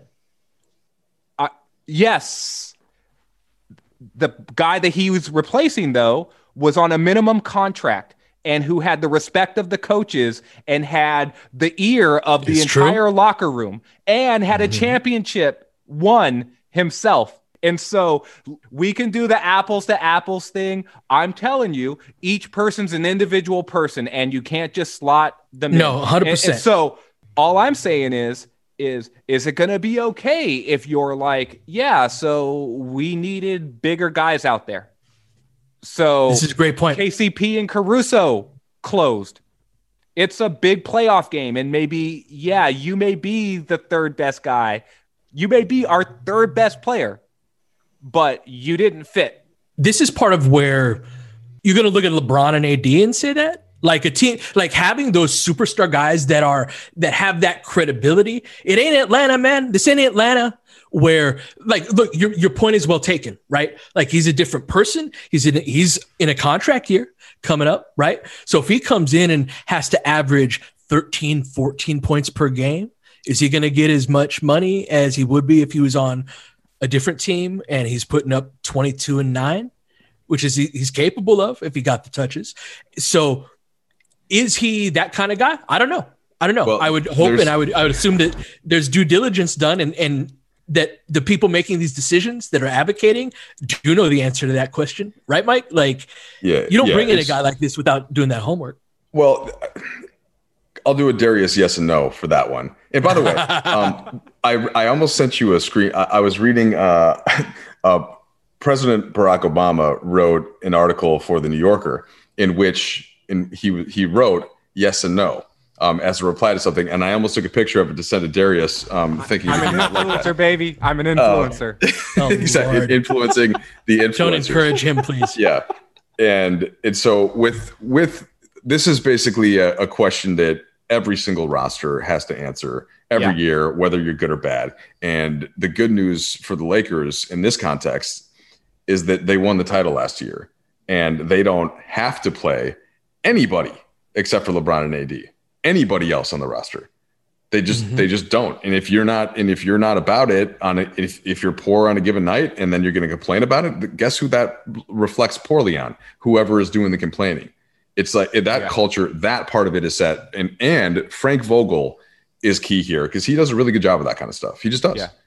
Yes. The guy that he was replacing, though, was on a minimum contract and who had the respect of the coaches and had the ear of the entire locker room and had a championship won himself. And so we can do the apples to apples thing. I'm telling you, each person's an individual person and you can't just slot them in. 100%. And so all I'm saying is it going to be okay if you're like, yeah, so we needed bigger guys out there. So this is a great point. KCP and Caruso closed. It's a big playoff game. And maybe, yeah, you may be the third best guy. You may be our third best player, but you didn't fit. This is part of where you're going to look at LeBron and AD and say that. Like a team, like having those superstar guys that have that credibility. It ain't Atlanta, man. This ain't Atlanta where, like, look, your point is well taken, right? Like, he's a different person. He's in a contract year coming up, right? So if he comes in and has to average 13, 14 points per game, is he going to get as much money as he would be if he was on a different team and he's putting up 22 and 9, which is he's capable of if he got the touches. So is he that kind of guy? I don't know. Well, I would hope and I would assume that there's due diligence done and that the people making these decisions that are advocating do know the answer to that question, right, Mike? Like, you don't bring in a guy like this without doing that homework. Well, I'll do a Darius yes and no for that one. And by the way, I almost sent you a screen. I was reading President Barack Obama wrote an article for the New Yorker in which he wrote yes and no as a reply to something. And I almost took a picture of it to send to Darius thinking. I'm an influencer, baby. I'm an influencer. Exactly. Influencing the influencers. Don't encourage him, please. Yeah. And so with this is basically a question that every single roster has to answer every year, whether you're good or bad. And the good news for the Lakers in this context is that they won the title last year and they don't have to play anybody except for LeBron and AD, anybody else on the roster. They just don't. And if you're not about it if you're poor on a given night and then you're going to complain about it, guess who that reflects poorly on? Whoever is doing the complaining. It's like that culture, that part of it is set. And Frank Vogel is key here because he does a really good job of that kind of stuff. He just does. Yeah.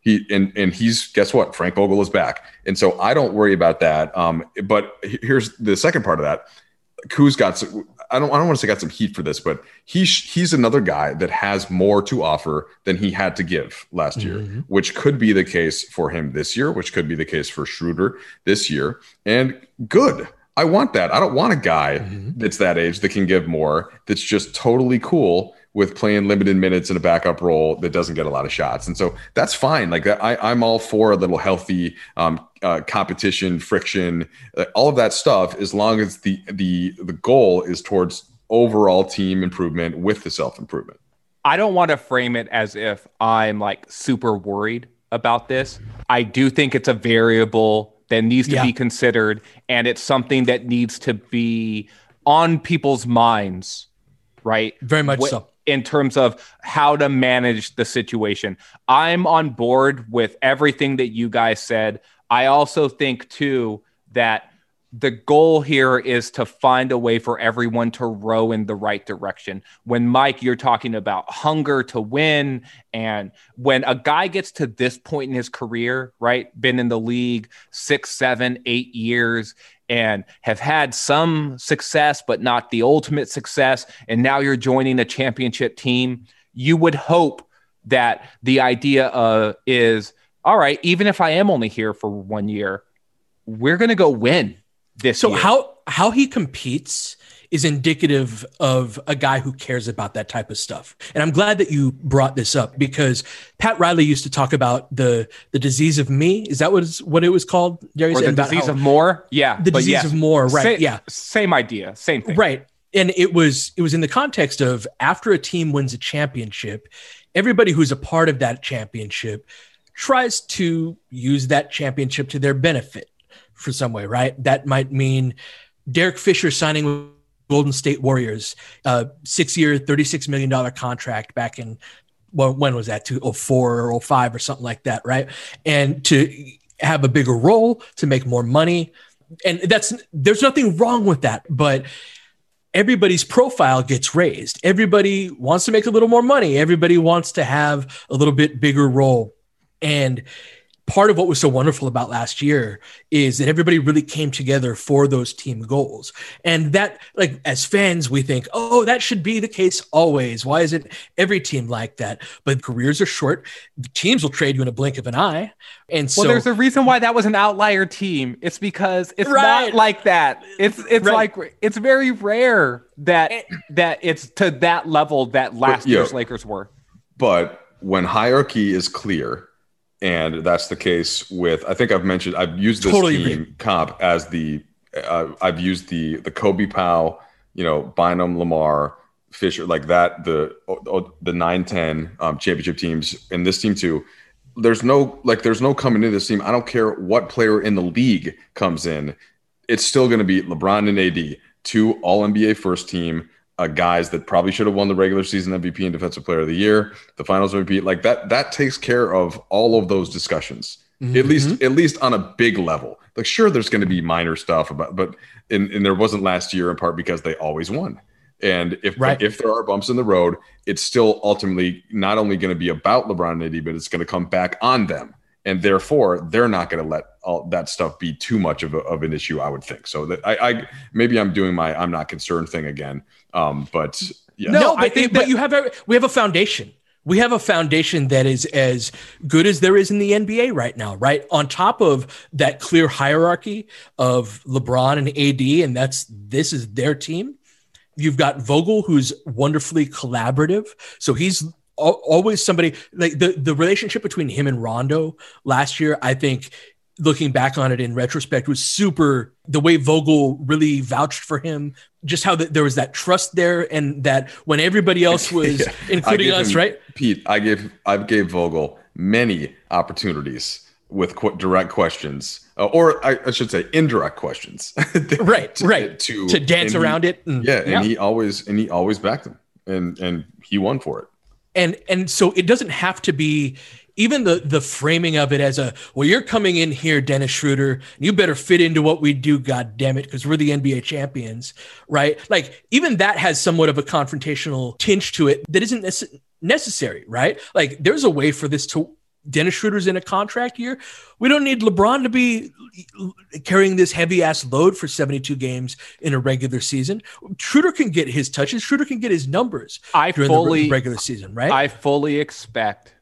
He's guess what? Frank Vogel is back. And so I don't worry about that. But here's the second part of that. Kuz got some, I don't want to say got some heat for this, but he's another guy that has more to offer than he had to give last year, which could be the case for him this year, which could be the case for Schroeder this year. And good. I want that. I don't want a guy that's that age that can give more, that's just totally cool with playing limited minutes in a backup role that doesn't get a lot of shots. And so that's fine. Like I'm all for a little healthy competition, friction, all of that stuff, as long as the goal is towards overall team improvement with the self-improvement. I don't want to frame it as if I'm like super worried about this. I do think it's a variable that needs to be considered, and it's something that needs to be on people's minds, right? Very much so. In terms of how to manage the situation. I'm on board with everything that you guys said. I also think, too, that the goal here is to find a way for everyone to row in the right direction. When, Mike, you're talking about hunger to win, and when a guy gets to this point in his career, right, been in the league 6, 7, 8 years, and have had some success, but not the ultimate success, and now you're joining a championship team, you would hope that the idea is, all right, even if I am only here for 1 year, we're going to go win this year. How he competes is indicative of a guy who cares about that type of stuff. And I'm glad that you brought this up, because Pat Riley used to talk about the disease of me. Is that what it was called, Darius? Or the disease of more? Yeah. The disease of more, right. Same idea, same thing. Right. And it was in the context of, after a team wins a championship, everybody who's a part of that championship tries to use that championship to their benefit for some way, right? That might mean Derek Fisher signing with Golden State Warriors, 6-year, $36 million contract back in, when was that? 2004 or 05 or something like that, right? And to have a bigger role, to make more money. And there's nothing wrong with that, but everybody's profile gets raised. Everybody wants to make a little more money. Everybody wants to have a little bit bigger role. And part of what was so wonderful about last year is that everybody really came together for those team goals. And that, like, as fans, we think, oh, that should be the case always. Why isn't every team like that? But careers are short. The teams will trade you in a blink of an eye. And so, there's a reason why that was an outlier team. It's because it's not like that. It's like, it's very rare that it's to that level that last year's Lakers were. But when hierarchy is clear, and that's the case with, I think I've used this team comp as I've used the Kobe Powell, Bynum, Lamar, Fisher, like that, the 9-10 championship teams, and this team too. There's no coming into this team. I don't care what player in the league comes in. It's still going to be LeBron and AD, 2 All-NBA first team, guys that probably should have won the regular season MVP and Defensive Player of the Year, the Finals MVP. Like that takes care of all of those discussions, at least on a big level. Like, sure, there's going to be minor stuff but there wasn't last year, in part because they always won. And if there are bumps in the road, it's still ultimately not only going to be about LeBron and AD, but it's going to come back on them. And therefore, they're not going to let all that stuff be too much of an issue, I would think. So that I maybe I'm doing my I'm not concerned thing again. But yeah. No, I think that we have a foundation. We have a foundation that is as good as there is in the NBA right now, right? On top of that clear hierarchy of LeBron and AD, and this is their team. You've got Vogel, who's wonderfully collaborative. So he's always somebody like the relationship between him and Rondo last year, I think, looking back on it in retrospect, was super. The way Vogel really vouched for him, just how there was that trust there, and that when everybody else was, including us, right? Pete, I gave Vogel many opportunities with direct questions, or I should say indirect questions, right, to dance around it. And he always backed him, and he won for it. And so it doesn't have to be. Even the framing of it as you're coming in here, Dennis Schroeder, and you better fit into what we do, God damn it, because we're the NBA champions, right? Like, even that has somewhat of a confrontational tinge to it that isn't necessary, right? Like, there's a way for this to. Dennis Schroeder's in a contract year. We don't need LeBron to be carrying this heavy ass load for 72 games in a regular season. Schroeder can get his touches. Schroeder can get his numbers during the regular season, right? I fully expect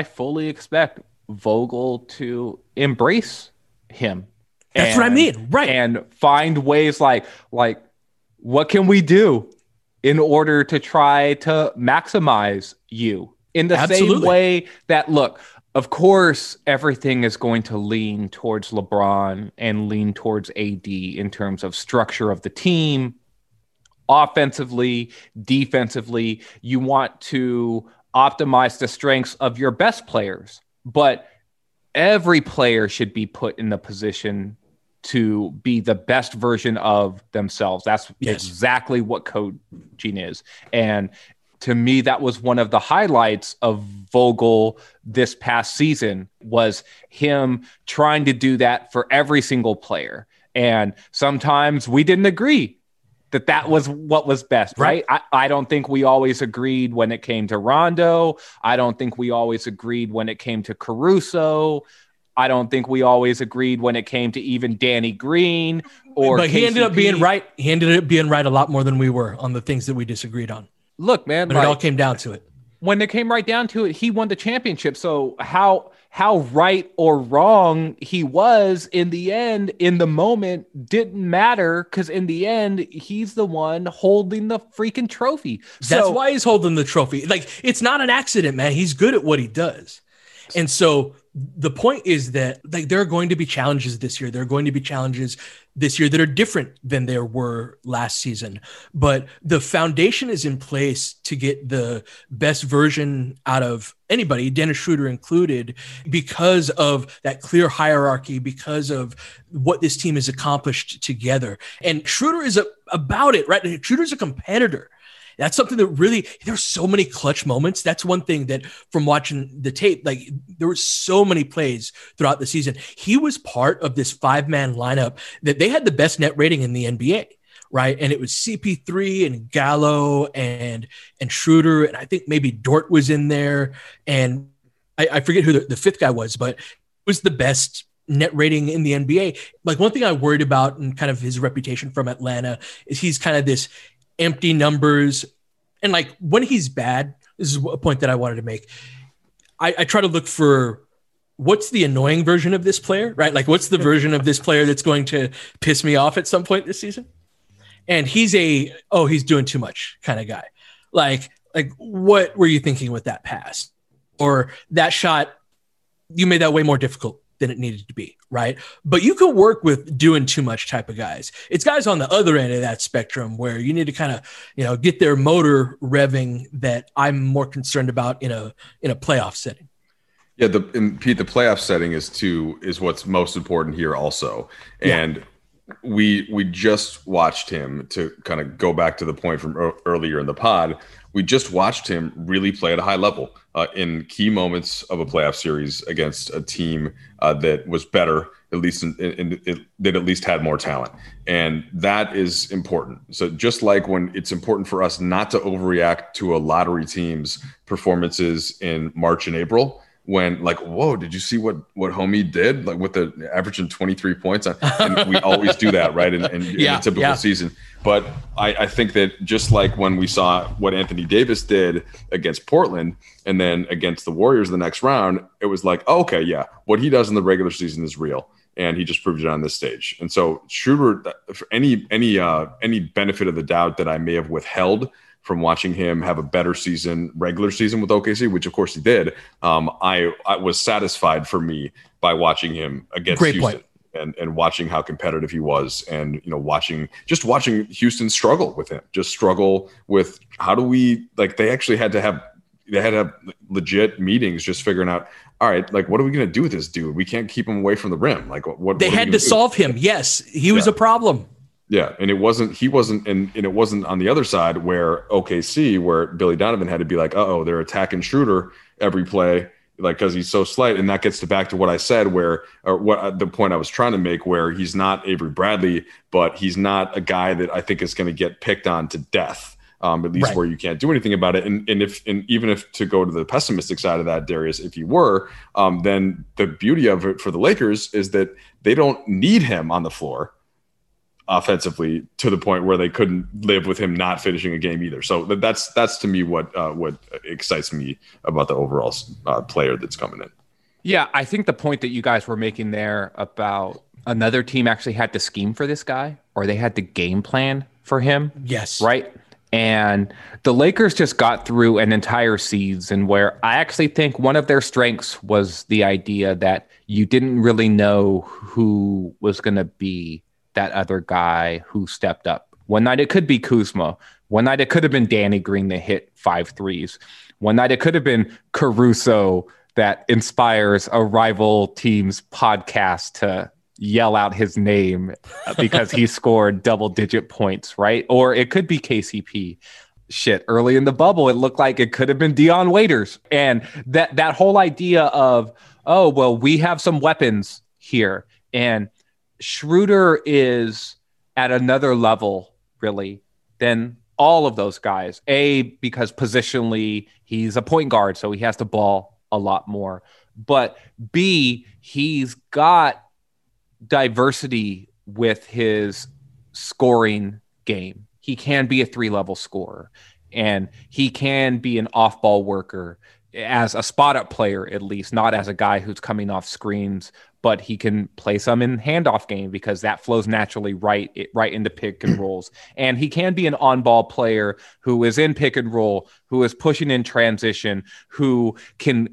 Vogel to embrace him. That's what I mean, right? And find ways like what can we do in order to try to maximize you in the same way that, look, of course, everything is going to lean towards LeBron and lean towards AD in terms of structure of the team, offensively, defensively. You want to optimize the strengths of your best players, but every player should be put in the position to be the best version of themselves. That's exactly what coaching is. And to me, that was one of the highlights of Vogel this past season, was him trying to do that for every single player. And sometimes we didn't agree that was what was best, right? I don't think we always agreed when it came to Rondo. I don't think we always agreed when it came to Caruso. I don't think we always agreed when it came to even Danny Green But he ended up being right. He ended up being right a lot more than we were on the things that we disagreed on. Look, man, but it all came down to it. When it came right down to it, he won the championship. So how right or wrong he was in the end, in the moment, didn't matter, because in the end, he's the one holding the freaking trophy. That's why he's holding the trophy. Like, it's not an accident, man. He's good at what he does. And so the point is that, like, there are going to be challenges this year. There are going to be challenges this year that are different than there were last season. But the foundation is in place to get the best version out of anybody, Dennis Schroeder included, because of that clear hierarchy, because of what this team has accomplished together. And Schroeder is about it, right? Schroeder's a competitor. That's something that really, there's so many clutch moments. That's one thing that, from watching the tape, like, there were so many plays throughout the season. He was part of this 5-man lineup that they had the best net rating in the NBA, right? And it was CP3 and Gallo and Schroeder, and I think maybe Dort was in there, and I forget who the fifth guy was, but it was the best net rating in the NBA. Like, one thing I worried about, and kind of his reputation from Atlanta, is he's kind of this empty numbers. And, like, when he's bad, this is a point that I wanted to make. I try to look for what's the annoying version of this player, right? Like, what's the version of this player that's going to piss me off at some point this season? And he's he's doing too much kind of guy. Like, what were you thinking with that pass? Or that shot, you made that way more difficult than it needed to be, right? But you can work with doing too much type of guys. It's guys on the other end of that spectrum where you need to kind of, get their motor revving, that I'm more concerned about in a playoff setting. Yeah, Pete, the playoff setting is what's most important here also. And we just watched him, to kind of go back to the point from earlier in the pod. We just watched him really play at a high level in key moments of a playoff series against a team that was better, at least that at least had more talent. And that is important. So just like when it's important for us not to overreact to a lottery team's performances in March and April, when like, whoa, did you see what homie did? Like with the averaging 23 points. And we always do that, right? In a typical season. But I think that just like when we saw what Anthony Davis did against Portland and then against the Warriors the next round, it was like, oh, okay, yeah, what he does in the regular season is real. And he just proved it on this stage. And so Schroeder, for any benefit of the doubt that I may have withheld from watching him have a better regular season with OKC, which of course he did, I was satisfied for me by watching him against Houston. And watching how competitive he was, and watching Houston struggle with him, just struggle with how do we, like, they had to have legit meetings just figuring out, all right, like, what are we going to do with this dude? We can't keep him away from the rim. Like, what they had to solve him. Yes, he was a problem. Yeah, and it wasn't on the other side where OKC, where Billy Donovan had to be like, they're attacking Schroeder every play, like, because he's so slight. And that gets back to what I said, the point I was trying to make, where he's not Avery Bradley, but he's not a guy that I think is going to get picked on to death, at least where you can't do anything about it. And even if to go to the pessimistic side of that, Darius, if you were, then the beauty of it for the Lakers is that they don't need him on the floor offensively to the point where they couldn't live with him not finishing a game either. So that's to me what excites me about the overall player that's coming in. Yeah, I think the point that you guys were making there about another team actually had to scheme for this guy, or they had to game plan for him. Yes. Right? And the Lakers just got through an entire season where I actually think one of their strengths was the idea that you didn't really know who was going to be that other guy who stepped up. One night it could be Kuzma. One night it could have been Danny Green that hit 5 threes. One night it could have been Caruso that inspires a rival team's podcast to yell out his name because he scored double-digit points, right? Or it could be KCP. Shit, early in the bubble, it looked like it could have been Dion Waiters. And that whole idea of, we have some weapons here. And Schroeder is at another level, really, than all of those guys. A, because positionally, he's a point guard, so he has to ball a lot more. But B, he's got diversity with his scoring game. He can be a 3-level scorer, and he can be an off-ball worker as a spot-up player, at least, not as a guy who's coming off screens, but he can play some in handoff game because that flows naturally right into pick and rolls. And he can be an on-ball player who is in pick and roll, who is pushing in transition, who can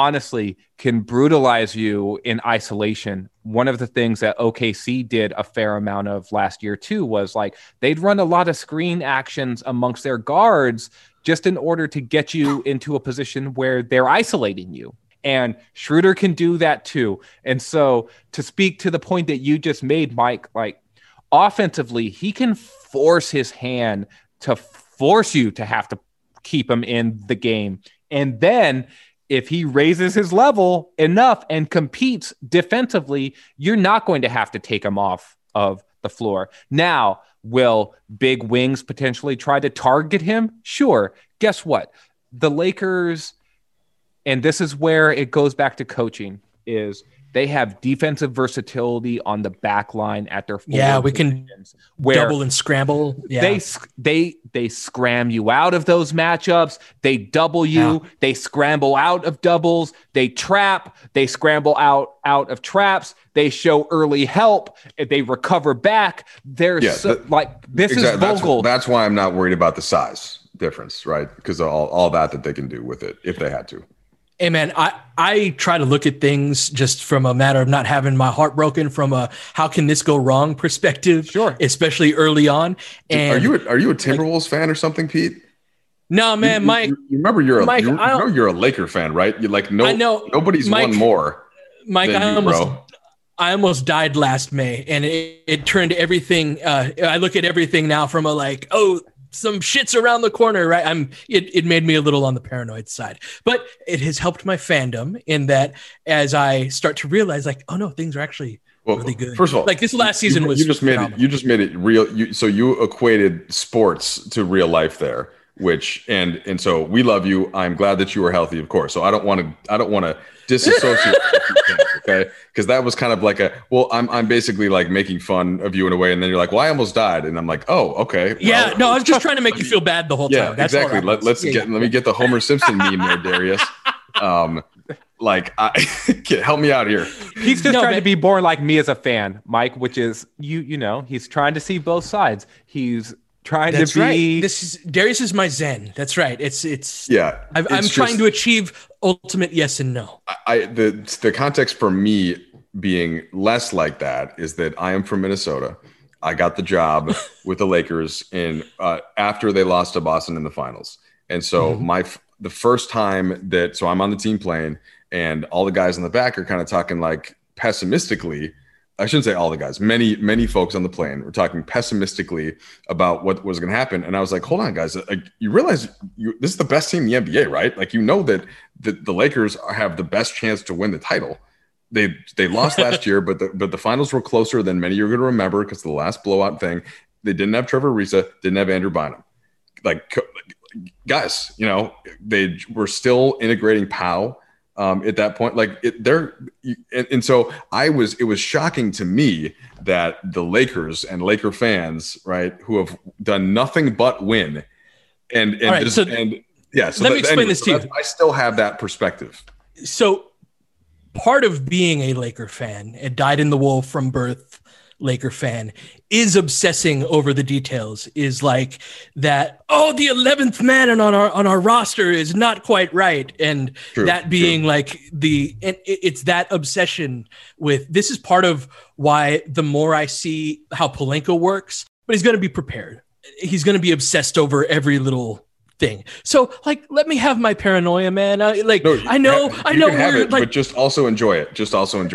brutalize you in isolation. One of the things that OKC did a fair amount of last year too was like they'd run a lot of screen actions amongst their guards just in order to get you into a position where they're isolating you. And Schroeder can do that too. And so to speak to the point that you just made, Mike, like offensively, he can force his hand to force you to have to keep him in the game. And then if he raises his level enough and competes defensively, you're not going to have to take him off of the floor. Now, will big wings potentially try to target him? Sure. Guess what? The Lakers, and this is where it goes back to coaching, is they have defensive versatility on the back line at their forward. Yeah, we can double and scramble. Yeah. They scram you out of those matchups. They double you. Yeah. They scramble out of doubles. They trap. They scramble out of traps. They show early help. They recover back. This is Vogel. That's why I'm not worried about the size difference, right? Because all that they can do with it if they had to. Hey, man, I try to look at things just from a matter of not having my heart broken from a how can this go wrong perspective, sure, especially early on. And are you a Timberwolves fan or something, Pete? No, man, Mike. You remember you're a Laker fan, right? You're like, I know nobody's Mike, won more. Mike, than you, bro. I almost died last May, and it turned everything. I look at everything now from some shit's around the corner, right? It made me a little on the paranoid side, but it has helped my fandom in that as I start to realize, like, oh no, things are actually really good. First of all, like this last season was. You just made it real. So you equated sports to real life there, which and so we love you. I'm glad that you are healthy, of course. So I don't want to disassociate. Okay, because that was kind of like I'm basically like making fun of you in a way, and then you're like, well, I almost died, and I'm like, oh, okay. Yeah, no, I was just trying to make you feel bad the whole time. That's exactly. Let me get the Homer Simpson meme there, Darius. Help me out here. He's just trying to be more like me as a fan, Mike, which is he's trying to see both sides. He's trying to be. Right. Darius is my Zen. That's right. I'm trying to achieve ultimate yes and no. The context for me being less like that is that I am from Minnesota. I got the job with the Lakers after they lost to Boston in the finals, and so the first time so I'm on the team plane, and all the guys in the back are kind of talking like pessimistically. I shouldn't say all the guys. Many folks on the plane were talking pessimistically about what was going to happen, and I was like, "Hold on, guys! Like, you realize this is the best team in the NBA, right? Like, you know that the Lakers have the best chance to win the title. They lost last year, but the finals were closer than many you're going to remember because of the last blowout thing. They didn't have Trevor Ariza, didn't have Andrew Bynum. Like, guys, they were still integrating Powell." At that point, and so it was shocking to me that the Lakers and Laker fans, right, who have done nothing but win, let me explain this to you. I still have that perspective. So part of being a Laker fan, a dyed-in-the-wool from birth Laker fan, is obsessing over the details, is like that, the 11th man on our roster is not quite right. And it's that obsession with, this is part of why the more I see how Pelinka works, but he's going to be prepared. He's going to be obsessed over every little thing. So let me have my paranoia, man. I know but just also enjoy it. That's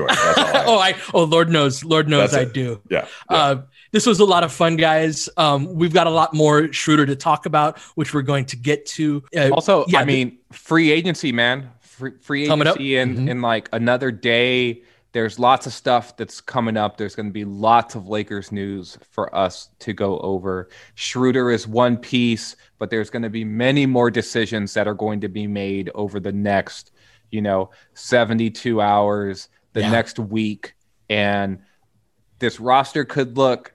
all. Lord knows I do. Yeah. This was a lot of fun, guys. We've got a lot more Schroeder to talk about, which we're going to get to. Free agency, man. Free agency in like another day. There's lots of stuff that's coming up. There's going to be lots of Lakers news for us to go over. Schroeder is one piece, but there's going to be many more decisions that are going to be made over the next, 72 hours, next week. And this roster could look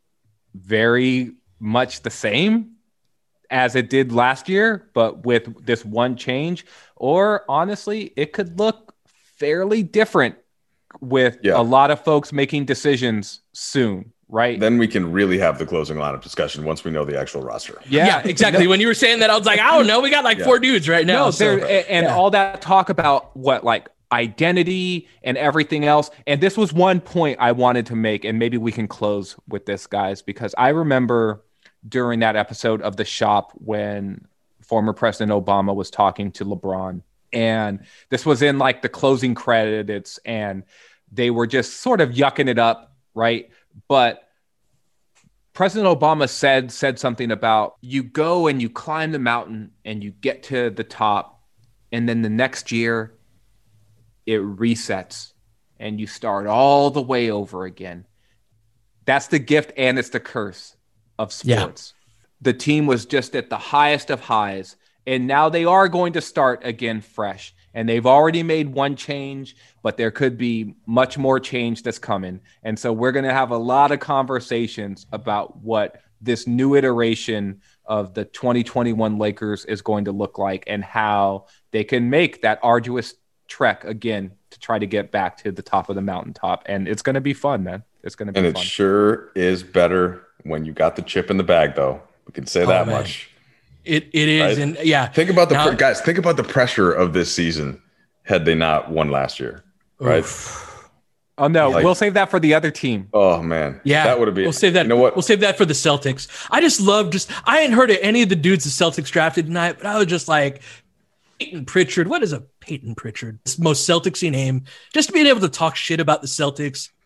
very much the same as it did last year, but with this one change. Or honestly, it could look fairly different with a lot of folks making decisions soon, right? Then we can really have the closing lineup discussion once we know the actual roster. Yeah, exactly. When you were saying that, I was like, I don't know. We got four dudes right now. All that talk about identity and everything else. And this was one point I wanted to make, and maybe we can close with this, guys, because I remember during that episode of The Shop when former President Obama was talking to LeBron. And this was in the closing credits, and they were just sort of yucking it up, right? But President Obama said something about, you go and you climb the mountain and you get to the top, and then the next year it resets and you start all the way over again. That's the gift and it's the curse of sports. Yeah. The team was just at the highest of highs, and now they are going to start again fresh. And they've already made one change, but there could be much more change that's coming. And so we're going to have a lot of conversations about what this new iteration of the 2021 Lakers is going to look like and how they can make that arduous trek again to try to get back to the top of the mountaintop. And it's going to be fun, man. It's going to be fun. And it sure is better when you got the chip in the bag, though. We can say that much. It is, right? And yeah. Think about guys. Think about the pressure of this season had they not won last year, right? Oof. Oh no, we'll save that for the other team. Oh man, yeah, that would have been. We'll save that. You know what? We'll save that for the Celtics. I hadn't heard of any of the dudes the Celtics drafted tonight, but I was just like, Peyton Pritchard. What is a Peyton Pritchard? It's the most Celticsy name. Just being able to talk shit about the Celtics.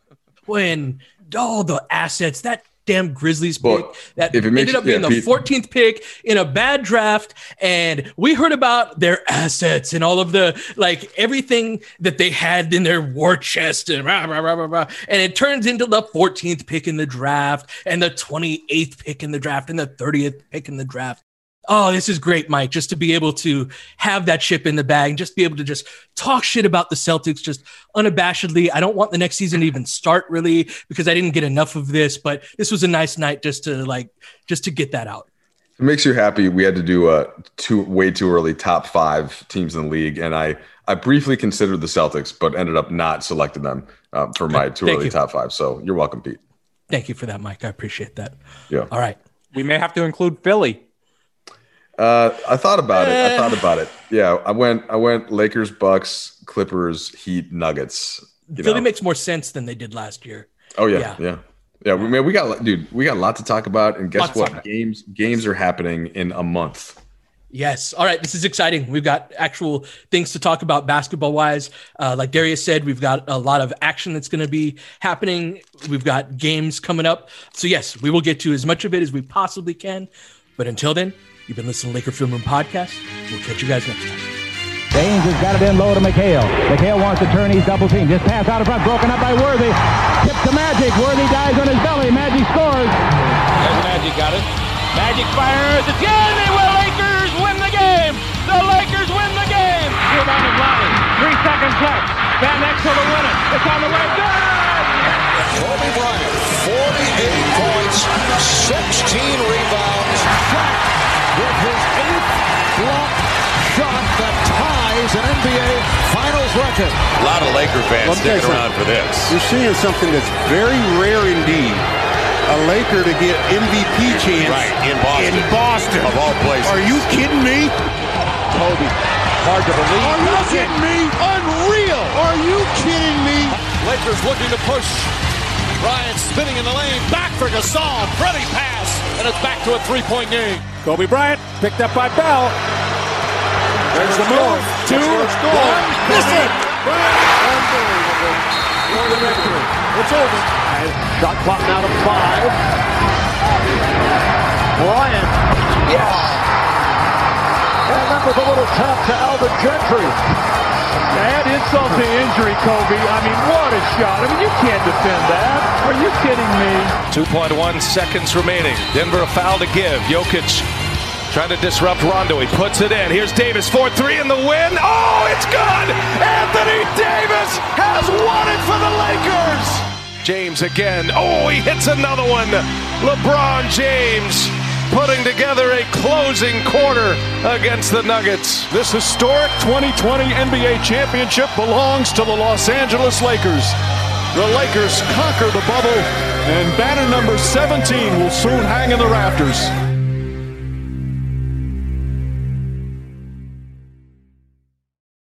when all the assets, that damn Grizzlies pick that ended up being the 14th pick in a bad draft, and we heard about their assets and all of the everything that they had in their war chest and rah, rah, rah, rah, rah, and it turns into the 14th pick in the draft and the 28th pick in the draft and the 30th pick in the draft. Oh, this is great, Mike, just to be able to have that chip in the bag and just be able to just talk shit about the Celtics just unabashedly. I don't want the next season to even start, really, because I didn't get enough of this, but this was a nice night just to get that out. It makes you happy. We had to do way too early top 5 teams in the league, and I briefly considered the Celtics, but ended up not selecting them for my too early top 5. So you're welcome, Pete. Thank you for that, Mike. I appreciate that. Yeah. All right. We may have to include Philly. I thought about it. Yeah, I went Lakers, Bucks, Clippers, Heat, Nuggets. Philly makes more sense than they did last year. Oh yeah. We got a lot to talk about, and guess what? Games are happening in a month. Yes. All right. This is exciting. We've got actual things to talk about basketball wise. Like Darius said, we've got a lot of action that's going to be happening. We've got games coming up. So yes, we will get to as much of it as we possibly can. But until then, you've been listening to Laker Film Room Podcast. We'll catch you guys next time. James has got it in low to McHale. McHale wants to turn. He's double team. Just pass out in front. Broken up by Worthy. Tip to Magic. Worthy dives on his belly. Magic scores. There's Magic. Got it. Magic fires. It's in. They will. Lakers win the game. The Lakers win the game. Rebound is Lonnie. 3 seconds left. Van Exel to win it. It's on the way. Good. Kobe Bryant, 48 points, 16 rebounds. With his 8th block shot that ties an NBA Finals record. A lot of Laker fans sticking around for this. You're seeing something that's very rare indeed. A Laker to get MVP chance in Boston. Of all places. Are you kidding me? Kobe, hard to believe. Are you kidding me? Unreal. Are you kidding me? Lakers looking to push. Bryant spinning in the lane. Back for Gasol. Pretty pass. And it's back to a 3-point game. Kobe Bryant picked up by Bell. There's the move. 2, 1. Miss it. Unbelievable. For the victory. It's over. Shot clock now to 5. Bryant. Yes. And that was a little tap to Alvin Gentry. Add insult to injury, Kobe. I mean, what a shot. I mean, you can't defend that. Are you kidding me? 2.1 seconds remaining. Denver a foul to give. Jokic trying to disrupt Rondo. He puts it in. Here's Davis, 4-3 in the win. Oh, it's good! Anthony Davis has won it for the Lakers! James again. Oh, he hits another one. LeBron James putting together a closing quarter against the Nuggets. This historic 2020 NBA championship belongs to the Los Angeles Lakers. The Lakers conquer the bubble, and banner number 17 will soon hang in the rafters.